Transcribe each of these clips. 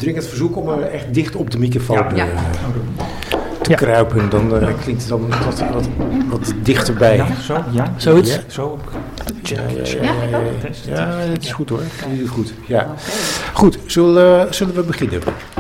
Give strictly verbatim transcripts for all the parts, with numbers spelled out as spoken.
dringend verzoek om uh, echt dicht op de microfoon ja, ja. Uh, te ja. kruipen. Dan uh, klinkt het dan wat, wat, wat dichterbij. Ja, zo, ja. Zoiets? Ja. Zo. Ja, ja, ja, ja, ja, ja. ja, het is goed hoor. Je doet het goed. Ja. Goed, zullen, uh, zullen we beginnen?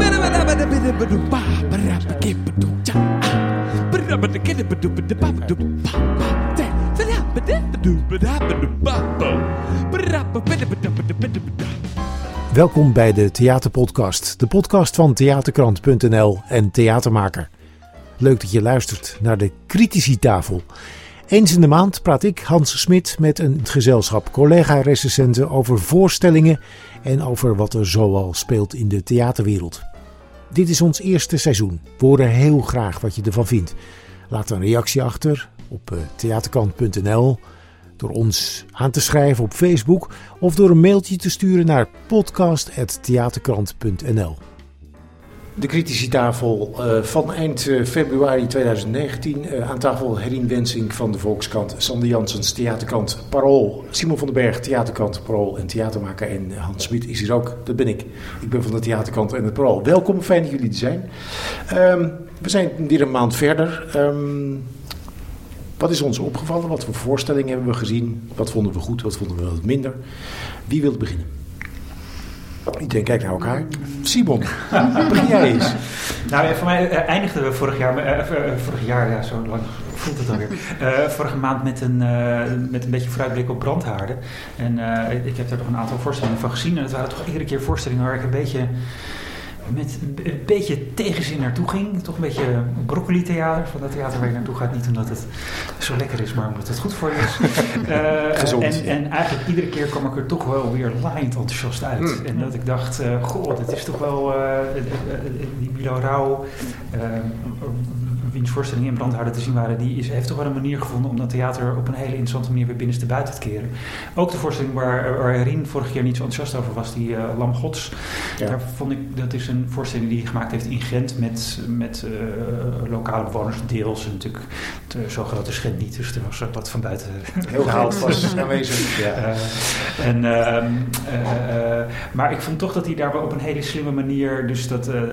Welkom bij de Theaterpodcast, de podcast van theaterkrant punt n l en Theatermaker. Leuk dat je luistert naar de Criticitafel. Eens in de maand praat ik, Hans Smit, met een gezelschap collega-recensenten over voorstellingen en over wat er zoal speelt in de theaterwereld. Dit is ons eerste seizoen. We horen heel graag wat je ervan vindt. Laat een reactie achter op uh, theaterkrant punt n l, door ons aan te schrijven op Facebook of door een mailtje te sturen naar podcast apenstaartje theaterkrant punt n l. De Criticitafel uh, van eind uh, februari tweeduizend negentien. Uh, aan tafel Herien Wensink van de Volkskrant, Sander Janssens, Theaterkrant Parool, Simon van den Berg, Theaterkrant Parool en Theatermaker. En Hans Smit is hier ook, dat ben ik. Ik ben van de Theaterkrant en het Parool. Welkom, fijn dat jullie er zijn. Um, we zijn weer een maand verder. Um, wat is ons opgevallen? Wat voor voorstellingen hebben we gezien? Wat vonden we goed? Wat vonden we wat minder? Wie wil beginnen? Iedereen kijkt naar elkaar. Simon, begin jij eens. Nou, voor mij uh, eindigden we vorig jaar, uh, vorig jaar, ja, zo lang voelt het alweer. Uh, vorige maand met een, uh, met een beetje vooruitblik op Brandhaarden. En uh, ik heb daar toch een aantal voorstellingen van gezien. En het waren toch iedere keer voorstellingen waar ik een beetje met een beetje tegenzin naartoe ging. Toch een beetje broccoli-theater. Van dat theater waar je naartoe gaat. Niet omdat het zo lekker is, maar omdat het goed voor je is. Uh, Gezond. En, en eigenlijk iedere keer kwam ik er toch wel weer laaiend enthousiast uit. Mm. En dat ik dacht, uh, goh, dit is toch wel uh, uh, uh, die Milo Rauw, uh, wiens voorstellingen in Brandhaarden te zien waren, die is, heeft toch wel een manier gevonden om dat theater op een hele interessante manier weer binnenste buiten te keren. Ook de voorstelling waar, waar Herien vorig jaar niet zo enthousiast over was, die uh, Lam Gods. Ja. Daar vond ik, dat is een voorstelling die hij gemaakt heeft in Gent met, met uh, lokale bewoners deels. En natuurlijk de, zo groot is Gent niet, dus er was wat van buiten heel gehaald was aanwezig. Ja. Uh, en, uh, uh, uh, maar ik vond toch dat hij daar wel op een hele slimme manier, dus dat, uh, uh,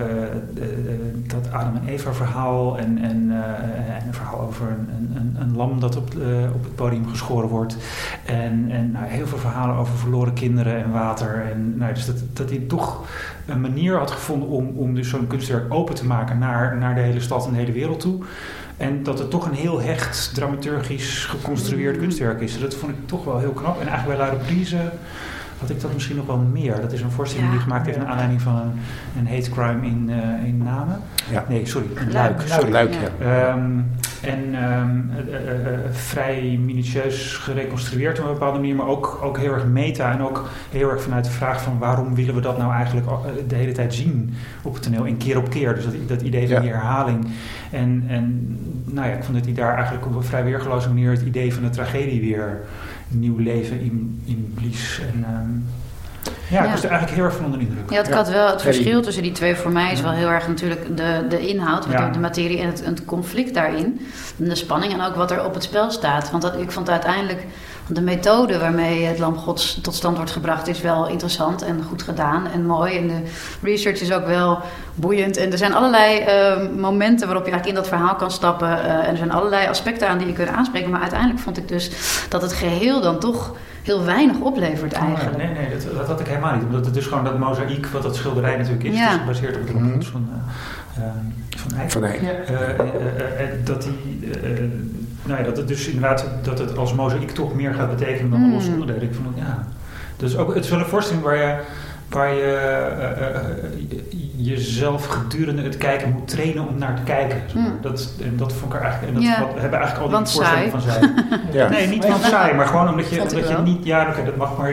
uh, dat Adam en Eva verhaal en, en, uh, en een verhaal over een, een, een lam dat op, uh, op het podium geschoren wordt. En, en nou, heel veel verhalen over verloren kinderen en water. En, nou, dus dat, dat hij toch een manier had gevonden om, om dus zo'n kunstwerk open te maken naar, naar de hele stad en de hele wereld toe. En dat het toch een heel hecht, dramaturgisch geconstrueerd kunstwerk is. Dat vond ik toch wel heel knap. En eigenlijk bij La Reprise had ik dat misschien nog wel meer. Dat is een voorstelling ja. die gemaakt heeft naar aanleiding van een, een hate crime in, uh, in Namen. Ja. Nee, sorry, een Luik. Luik, sorry, Luik ja. Um, en um, uh, uh, uh, vrij minutieus gereconstrueerd op een bepaalde manier, maar ook, ook heel erg meta en ook heel erg vanuit de vraag van waarom willen we dat nou eigenlijk de hele tijd zien op het toneel en keer op keer. Dus dat, dat idee van ja. die herhaling. En, en nou ja, ik vond dat hij daar eigenlijk op een vrij weergeloze manier het idee van de tragedie weer nieuw leven in, in blies. En, um, ja, ja, ik was er eigenlijk heel erg van onder de indruk. Ja, het, had wel, het verschil tussen die twee voor mij is wel heel erg natuurlijk de, de inhoud, ja. de materie en het, het conflict daarin. En de spanning en ook wat er op het spel staat. Want dat, ik vond uiteindelijk de methode waarmee het Lam Gods tot stand wordt gebracht is wel interessant en goed gedaan en mooi. En de research is ook wel boeiend. En er zijn allerlei uh, momenten waarop je eigenlijk in dat verhaal kan stappen. Uh, en er zijn allerlei aspecten aan die je kunt aanspreken. Maar uiteindelijk vond ik dus dat het geheel dan toch heel weinig oplevert eigenlijk. Oh, nee, nee, dat, dat had ik helemaal niet. Omdat het dus gewoon dat mozaïek, wat dat schilderij natuurlijk is, ja. is gebaseerd op de Lam Gods van, uh, uh, van Eyck. Van Eyck. Ja. Uh, uh, uh, uh, dat die... Uh, Nou ja, dat het dus inderdaad dat het als mozaïek toch meer gaat betekenen dan een mm. los onderdeel. Ik vond het, ja. Dus ook, het is wel een voorstelling waar je, waar je uh, uh, jezelf gedurende het kijken moet trainen om naar te kijken. Mm. Dat, en dat vond ik er eigenlijk, en dat ja. wat, hebben eigenlijk al die want voorstellingen van zij. ja. Nee, niet van saai, maar gewoon omdat je, omdat je niet, ja, oké, okay, dat mag maar.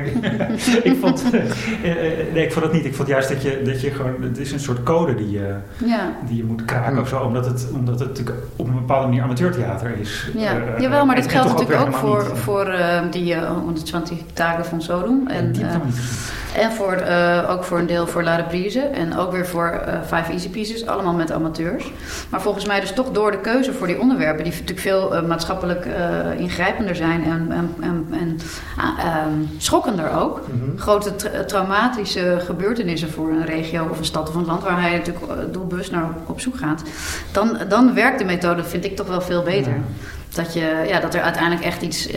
ik vond, uh, nee, ik vond het niet. Ik vond juist dat je, dat je gewoon, het is een soort code die je, ja. die je moet kraken mm. of zo, omdat het, omdat het natuurlijk op een bepaalde manier amateurtheater is. Ja. Uh, Jawel, maar dat geldt natuurlijk ook, ook voor, voor uh, die uh, honderdtwintig dagen van Sodom. En, die uh, En voor, uh, ook voor een deel voor La Reprise. En ook weer voor uh, Five Easy Pieces. Allemaal met amateurs. Maar volgens mij dus toch door de keuze voor die onderwerpen... die natuurlijk veel uh, maatschappelijk uh, ingrijpender zijn... en, en, en, en uh, um, schokkender ook. Mm-hmm. Grote tra- traumatische gebeurtenissen voor een regio of een stad of een land... waar hij natuurlijk uh, doelbewust naar op zoek gaat. Dan, dan werkt de methode, vind ik, toch wel veel beter. Ja. Dat, je, ja, dat er uiteindelijk echt iets... Uh,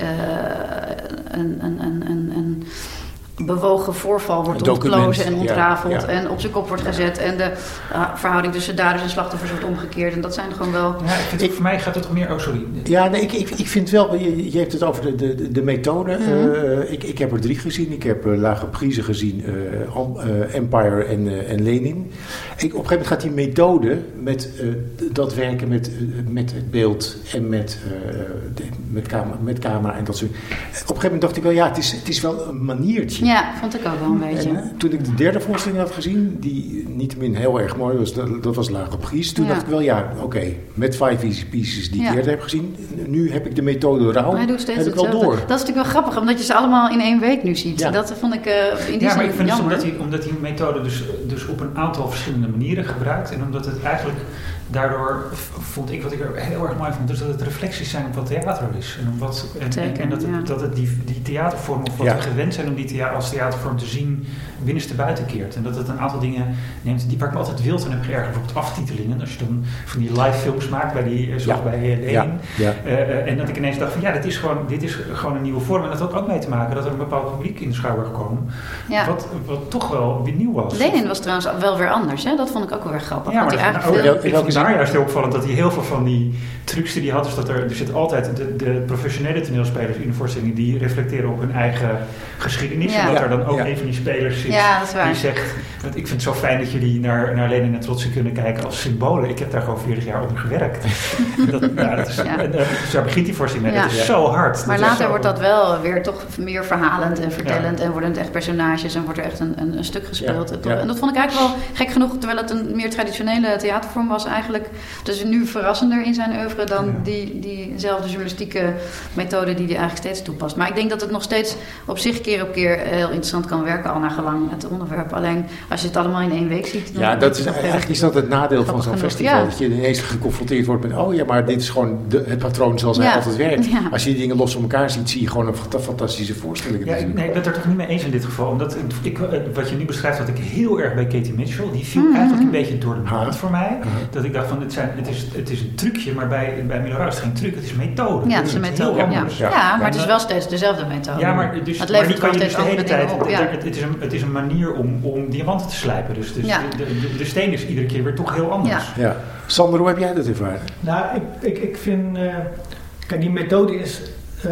een, een, een, een, een bewogen voorval wordt ontplozen en ontrafeld... Ja, ja. en op zijn kop wordt gezet... en de uh, verhouding tussen daders en slachtoffers wordt omgekeerd. En dat zijn gewoon wel... Ja, ik vind, ik, voor mij gaat het toch meer... Oh, sorry. Ja, nee, ik, ik, ik vind wel... Je, je hebt het over de, de, de methode. Mm-hmm. Uh, ik, ik heb er drie gezien. Ik heb uh, La Reprise gezien. Uh, uh, Empire en, uh, en Lenin. Ik, op een gegeven moment gaat die methode... met uh, dat werken met, uh, met het beeld... en met, uh, de, met, camera, met camera en dat soort... Op een gegeven moment dacht ik wel... Ja, het is, het is wel een maniertje. Ja, vond ik ook wel een beetje. En, uh, toen ik de derde voorstelling had gezien, die niettemin heel erg mooi was, dat, dat was La Reprise. Toen ja. dacht ik wel, ja, oké, okay, met Five Easy Pieces die ja. ik eerder heb gezien, nu heb ik de methode Rauw, heb ik wel door. Dat is natuurlijk wel grappig, omdat je ze allemaal in één week nu ziet. Ja. Dat vond ik uh, in die ja, maar zin ik vind jammer. Het omdat, die, omdat die methode dus, dus op een aantal verschillende manieren gebruikt en omdat het eigenlijk... Daardoor vond ik, wat ik er heel erg mooi vond, dus dat het reflecties zijn op wat theater is. En, wat, en, Zeker, en dat, het, ja. dat het die, die theatervorm, of wat ja. we gewend zijn om die thea- als theatervorm te zien, binnenste buiten keert. En dat het een aantal dingen neemt, die waar ik me altijd wild van heb geërgerd. Bijvoorbeeld aftitelingen. Als je dan van die live films maakt, bij die, zoals ja. bij Lenin. Ja. Ja. Uh, en dat ik ineens dacht van ja, dit is, gewoon, dit is gewoon een nieuwe vorm. En dat had ook mee te maken dat er een bepaald publiek in de schouwburg kwam. Ja. Wat, wat toch wel weer nieuw was. Lenin was trouwens wel weer anders. Hè? Dat vond ik ook wel weer grappig. Ja, maar hij eigenlijk nou, veel... ik vond daar juist heel opvallend dat hij heel veel van die trucs die hij had. Dus dat er, er zit altijd de, de professionele toneelspelers in de voorstelling die reflecteren op hun eigen geschiedenis. Ja. En dat er dan ook ja. een van die spelers zit ja, dat is waar. die zegt, want ik vind het zo fijn dat jullie naar, naar Lenin en Trotsy kunnen kijken als symbolen. Ik heb daar gewoon veertig jaar onder gewerkt. dat, ja, dat is, ja. en, dus daar begint die voorstelling mee. Ja. Dat is zo hard. Maar dat later zo... wordt dat wel weer toch meer verhalend en vertellend ja. en worden het echt personages en wordt er echt een, een, een stuk gespeeld. Ja. Ja. En dat vond ik eigenlijk wel gek genoeg, terwijl het een meer traditionele theatervorm was eigenlijk. Dus nu verrassender in zijn oeuvre dan ja. die, diezelfde journalistieke methode die hij eigenlijk steeds toepast. Maar ik denk dat het nog steeds op zich keer op keer heel interessant kan werken, al naar gelang het onderwerp. Alleen als je het allemaal in één week ziet. Ja, dat is, eigenlijk is dat het nadeel van zo'n festival. Ja. Dat je ineens geconfronteerd wordt met, oh ja, maar dit is gewoon de, het patroon zoals hij ja. altijd werkt. Ja. Als je die dingen los van elkaar ziet, zie je gewoon een fantastische voorstelling. Ja, nee, ik ben het er toch niet mee eens in dit geval. Omdat ik, wat je nu beschrijft, had ik heel erg bij Katie Mitchell. Die viel mm-hmm. eigenlijk een beetje door de mand voor mij. Uh-huh. Dat ik dacht van, het, zijn, het, is, het is een trucje, maar bij, bij Milo Rauw is het geen truc, het is een methode. Ja, het is een methode. Ja. Ja. Ja, ja, maar ja, het is wel steeds dezelfde methode. Ja, maar, dus, het maar die kan je dus de hele tijd op. Ja. Het, het, is een, het is een manier om, om diamanten te slijpen. Dus, dus ja. de, de, de steen is iedere keer weer toch heel anders. Ja. Ja. Sander, hoe heb jij dat ervaren? Nou, ik, ik, ik vind... Uh, kijk, die methode is... Uh,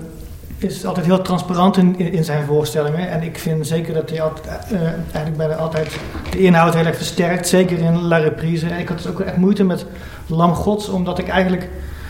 is altijd heel transparant in, in, in zijn voorstellingen. En ik vind zeker dat hij altijd, uh, eigenlijk bijna altijd de inhoud heel erg versterkt. Zeker in La Reprise. En ik had dus ook echt moeite met Lam Gods, omdat ik eigenlijk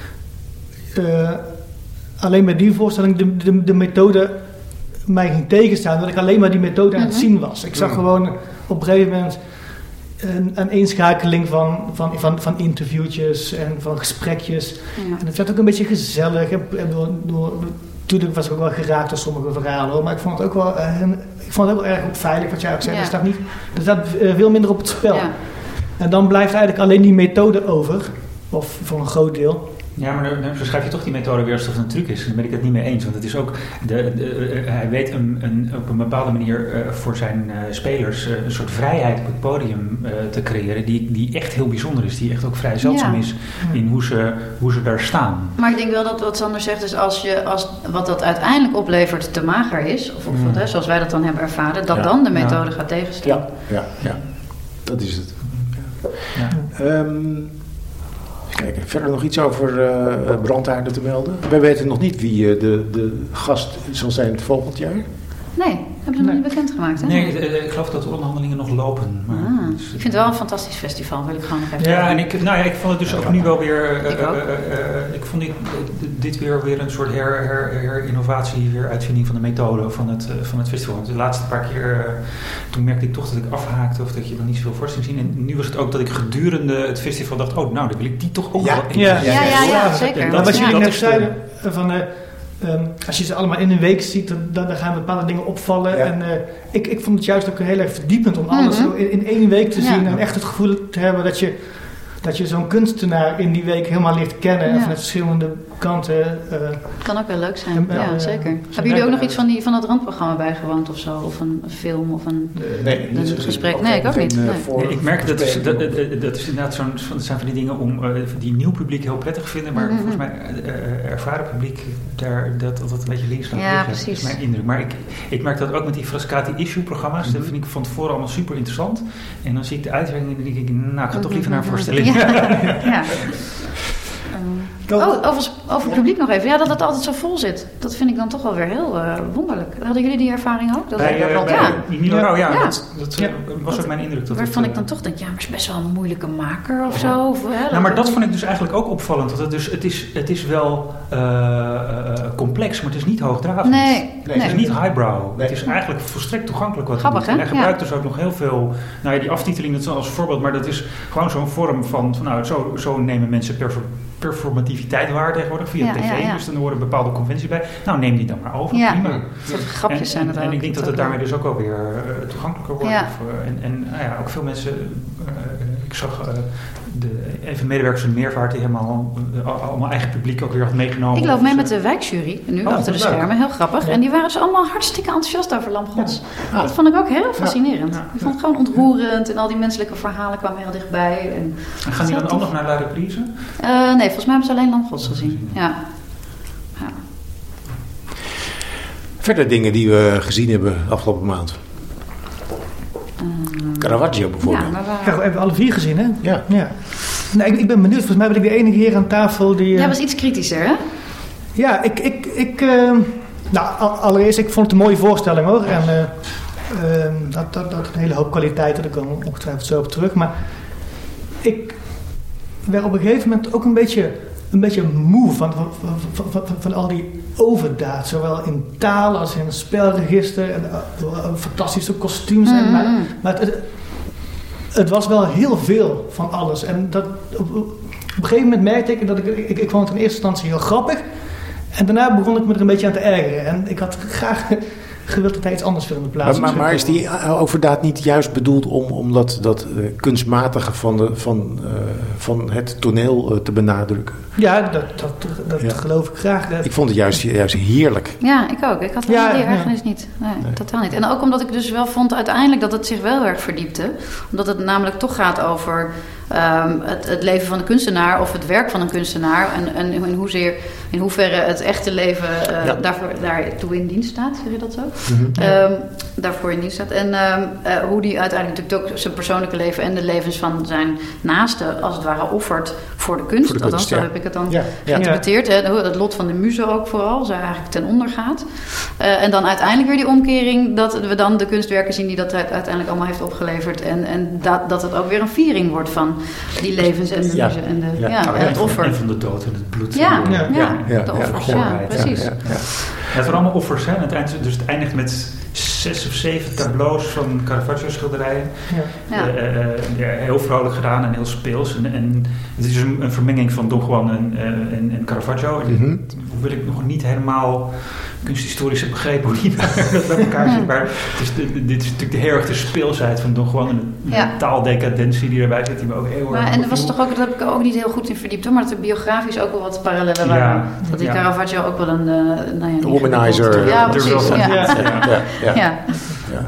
uh, alleen bij die voorstelling de, de, de methode mij ging tegenstaan. Dat ik alleen maar die methode aan het zien was. Ik zag mm-hmm. gewoon op een gegeven moment een, een eenschakeling van, van, van, van interviewtjes en van gesprekjes. Ja. En het werd ook een beetje gezellig. En, en door, door, Natuurlijk was ik ook wel geraakt door sommige verhalen, hoor, maar ik vond het ook wel, uh, ik vond het ook wel erg veilig wat jij ook zei. Ja. Er staat, niet, er staat uh, veel minder op het spel. Ja. En dan blijft eigenlijk alleen die methode over, of voor een groot deel. Ja, maar dan beschrijf je toch die methode weer alsof het een truc is. Dan ben ik het niet mee eens. Want het is ook, de, de, uh, hij weet een, een, op een bepaalde manier uh, voor zijn uh, spelers uh, een soort vrijheid op het podium uh, te creëren. Die, die echt heel bijzonder is. Die echt ook vrij zeldzaam ja. is in hoe ze, hoe ze daar staan. Maar ik denk wel dat wat Sander zegt is als je, als wat dat uiteindelijk oplevert te mager is. Of, of mm. hè, zoals wij dat dan hebben ervaren. Dat ja. dan de methode ja. gaat tegenstaan. Ja, ja, ja, dat is het. Ja. Ja. Um, Kijk, verder nog iets over uh, brandhaarden te melden. Wij weten nog niet wie uh, de, de gast zal zijn volgend jaar. Nee, hebben ze nog niet bekendgemaakt, hè? Nee, ik, ik geloof dat de onderhandelingen nog lopen. Maar ah, dus, ik vind het wel een fantastisch festival, wil ik gewoon nog even Ja, en ik, nou ja, ik vond het dus ook nu wel weer... Uh, ik, uh, uh, uh, ik vond dit, dit weer, weer een soort her, her, her-innovatie, weer uitvinding van de methode van het, uh, van het festival. Want de laatste paar keer, uh, toen merkte ik toch dat ik afhaakte of dat je dan niet zoveel voorstelling zien. En nu was het ook dat ik gedurende het festival dacht, oh, nou, dan wil ik die toch ook ja. wel ja. Ja, ja, ja, ja, zeker. En dat, wat jullie net zeiden, van... Uh, Um, als je ze allemaal in een week ziet, dan, dan gaan bepaalde dingen opvallen. Ja. En uh, ik, ik vond het juist ook heel erg verdiepend om alles mm-hmm. in, in één week te ja. zien. En echt het gevoel te hebben dat je, dat je zo'n kunstenaar in die week helemaal leert kennen. Ja. En vanuit verschillende kanten. Uh, kan ook wel leuk zijn, en, ja uh, zeker. Uh, Hebben jullie ook nog iets van, die, van dat randprogramma bijgewoond of zo? Of een, een film of een, nee, een, een gesprek? Nee, ik ook niet. Nee. Nee, ik merk dat is, dat, dat, dat is inderdaad zo'n, dat zijn van die dingen om uh, die nieuw publiek heel prettig vinden. Maar mm-hmm. volgens mij uh, ervaren publiek daar dat dat een beetje links gaat ja, liggen. Precies. Dat is mijn indruk. Maar ik, ik merk dat ook met die Frascati issue programma's. Mm-hmm. Dat vind ik van tevoren allemaal super interessant. En dan zie ik de uitwerking en dan denk ik, nou, ik ga mm-hmm. toch liever naar een voorstelling. Ja. ja. Um, oh, over, over het publiek nog even. Ja, dat het altijd zo vol zit. Dat vind ik dan toch wel weer heel uh, wonderlijk. Hadden jullie die ervaring ook? Dat bij uh, wel, bij ja. Milo Rauw, ja. ja. Dat, dat ja. was ook mijn indruk. Dat waarvan het, ik dan toch denk, ja, maar het is best wel een moeilijke maker of zo. Of, hè, nou, maar dat vond ik dus eigenlijk ook opvallend. Dat het, dus, het, is, het is wel uh, uh, complex, maar het is niet hoogdravend. Nee. nee. nee. Het is niet highbrow. Nee. Het is eigenlijk volstrekt toegankelijk wat Grappig, hij doet. En hij gebruikt ja. dus ook nog heel veel... Nou ja, die aftiteling, dat is als voorbeeld, maar dat is gewoon zo'n vorm van... van nou, zo, zo nemen mensen perfor- performativiteit waar tegenwoordig via ja, tv. Ja, ja. Dus dan horen bepaalde conventies bij. Nou, neem die dan maar over. Ja. Prima. Dat grapjes en, zijn het en, ook. en ik denk dat het daarmee dus ook wel weer uh, toegankelijker wordt. Ja. Of, uh, en en nou ja, ook veel mensen... Uh, ik zag uh, de, even medewerkers van Meervaart die helemaal uh, allemaal eigen publiek ook weer had meegenomen. Ik loop mee met de wijkjury, nu oh, achter de schermen. Leuk. Heel grappig. Ja. En die waren dus allemaal hartstikke enthousiast over Lam Gods. Ja. Ah. Dat vond ik ook heel fascinerend. Ja. Ja. Ik vond het gewoon ontroerend. En al die menselijke verhalen kwamen heel dichtbij. En, en gaan die dan ook nog naar La Reprise? Uh, nee, volgens mij hebben ze alleen Lam Gods gezien. Ja. Ja. Verder dingen die we gezien hebben afgelopen maand. Um, Caravaggio bijvoorbeeld. Ja, maar waar... ja, we hebben alle vier gezien, hè? Ja. ja. Nou, ik, ik ben benieuwd. Volgens mij ben ik de enige hier aan tafel die... Uh... Jij was iets kritischer, hè? Ja, ik... ik, ik uh... Nou, allereerst, ik vond het een mooie voorstelling, hoor. En uh, uh, dat, dat, dat een hele hoop kwaliteiten. Daar komen we ongetwijfeld zo op terug. Maar ik werd op een gegeven moment ook een beetje... een beetje moe van, van, van, van, van al die overdaad. Zowel in taal als in spelregister. En, uh, fantastische kostuums. Mm-hmm. Maar, maar het, het was wel heel veel van alles. En dat, op, op een gegeven moment merkte ik dat ik, ik... Ik vond het in eerste instantie heel grappig. En daarna begon ik me er een beetje aan te ergeren. En ik had graag... gewild dat hij iets anders wilde plaatsen. Maar, maar, maar is die overdaad niet juist bedoeld om, om dat, dat uh, kunstmatige van, de, van, uh, van het toneel uh, te benadrukken? Ja, dat, dat, dat ja. geloof ik graag. Dat... Ik vond het juist, juist heerlijk. Ja, ik ook. Ik had ja, die ergernis ja. niet. Nee, nee, totaal niet. En ook omdat ik dus wel vond uiteindelijk dat het zich wel heel erg verdiepte. Omdat het namelijk toch gaat over um, het, het leven van de kunstenaar of het werk van een kunstenaar. En, en in, hoezeer, in hoeverre het echte leven uh, ja. daarvoor, daartoe in dienst staat. Zeg je dat zo? Mm-hmm. Ja. Um, daarvoor in dienst staat. En um, uh, hoe die uiteindelijk natuurlijk ook zijn persoonlijke leven en de levens van zijn naasten als het ware offert voor de kunst. Voor de kunst Althans, ja. Zo heb ik het dan ja. geïnterpreteerd. Ja. Hè? Het lot van de muze ook vooral, zij eigenlijk ten onder gaat. Uh, en dan uiteindelijk weer die omkering dat we dan de kunstwerken zien die dat uiteindelijk allemaal heeft opgeleverd. En, en dat, dat het ook weer een viering wordt van die levens en de ja. muze en, de, ja. Ja, ja, het offer. En van de dood en het bloed. Ja, ja. Ja. Ja. Ja. de offers. Ja, ja, precies. Ja, ja. Ja. Ja, het zijn allemaal offers. Hè? Het eind, dus het eindigt met zes of zeven tableaus van Caravaggio schilderijen. Ja. Ja. Uh, uh, ja, heel vrolijk gedaan en heel speels. En, en het is een, een vermenging van Don Juan en, uh, en, en Caravaggio. Mm-hmm. Hoewel ik nog niet helemaal kunsthistorisch heb begrepen hoe die dat bij elkaar zit. Maar het is de, dit is natuurlijk de heel erg de speelsheid van Don Juan en de ja. taaldecadentie die erbij zit. Die me ook heel maar, erg en er was toch ook, dat heb ik ook niet heel goed in verdiept hoor, maar dat er biografisch ook wel wat parallellen waren. Ja. Dat die ja. Caravaggio ook wel een... Uh, nou ja, womanizer. Ja, precies. Ja. Ja. Ja. Ja. Ja. Ja. Ja.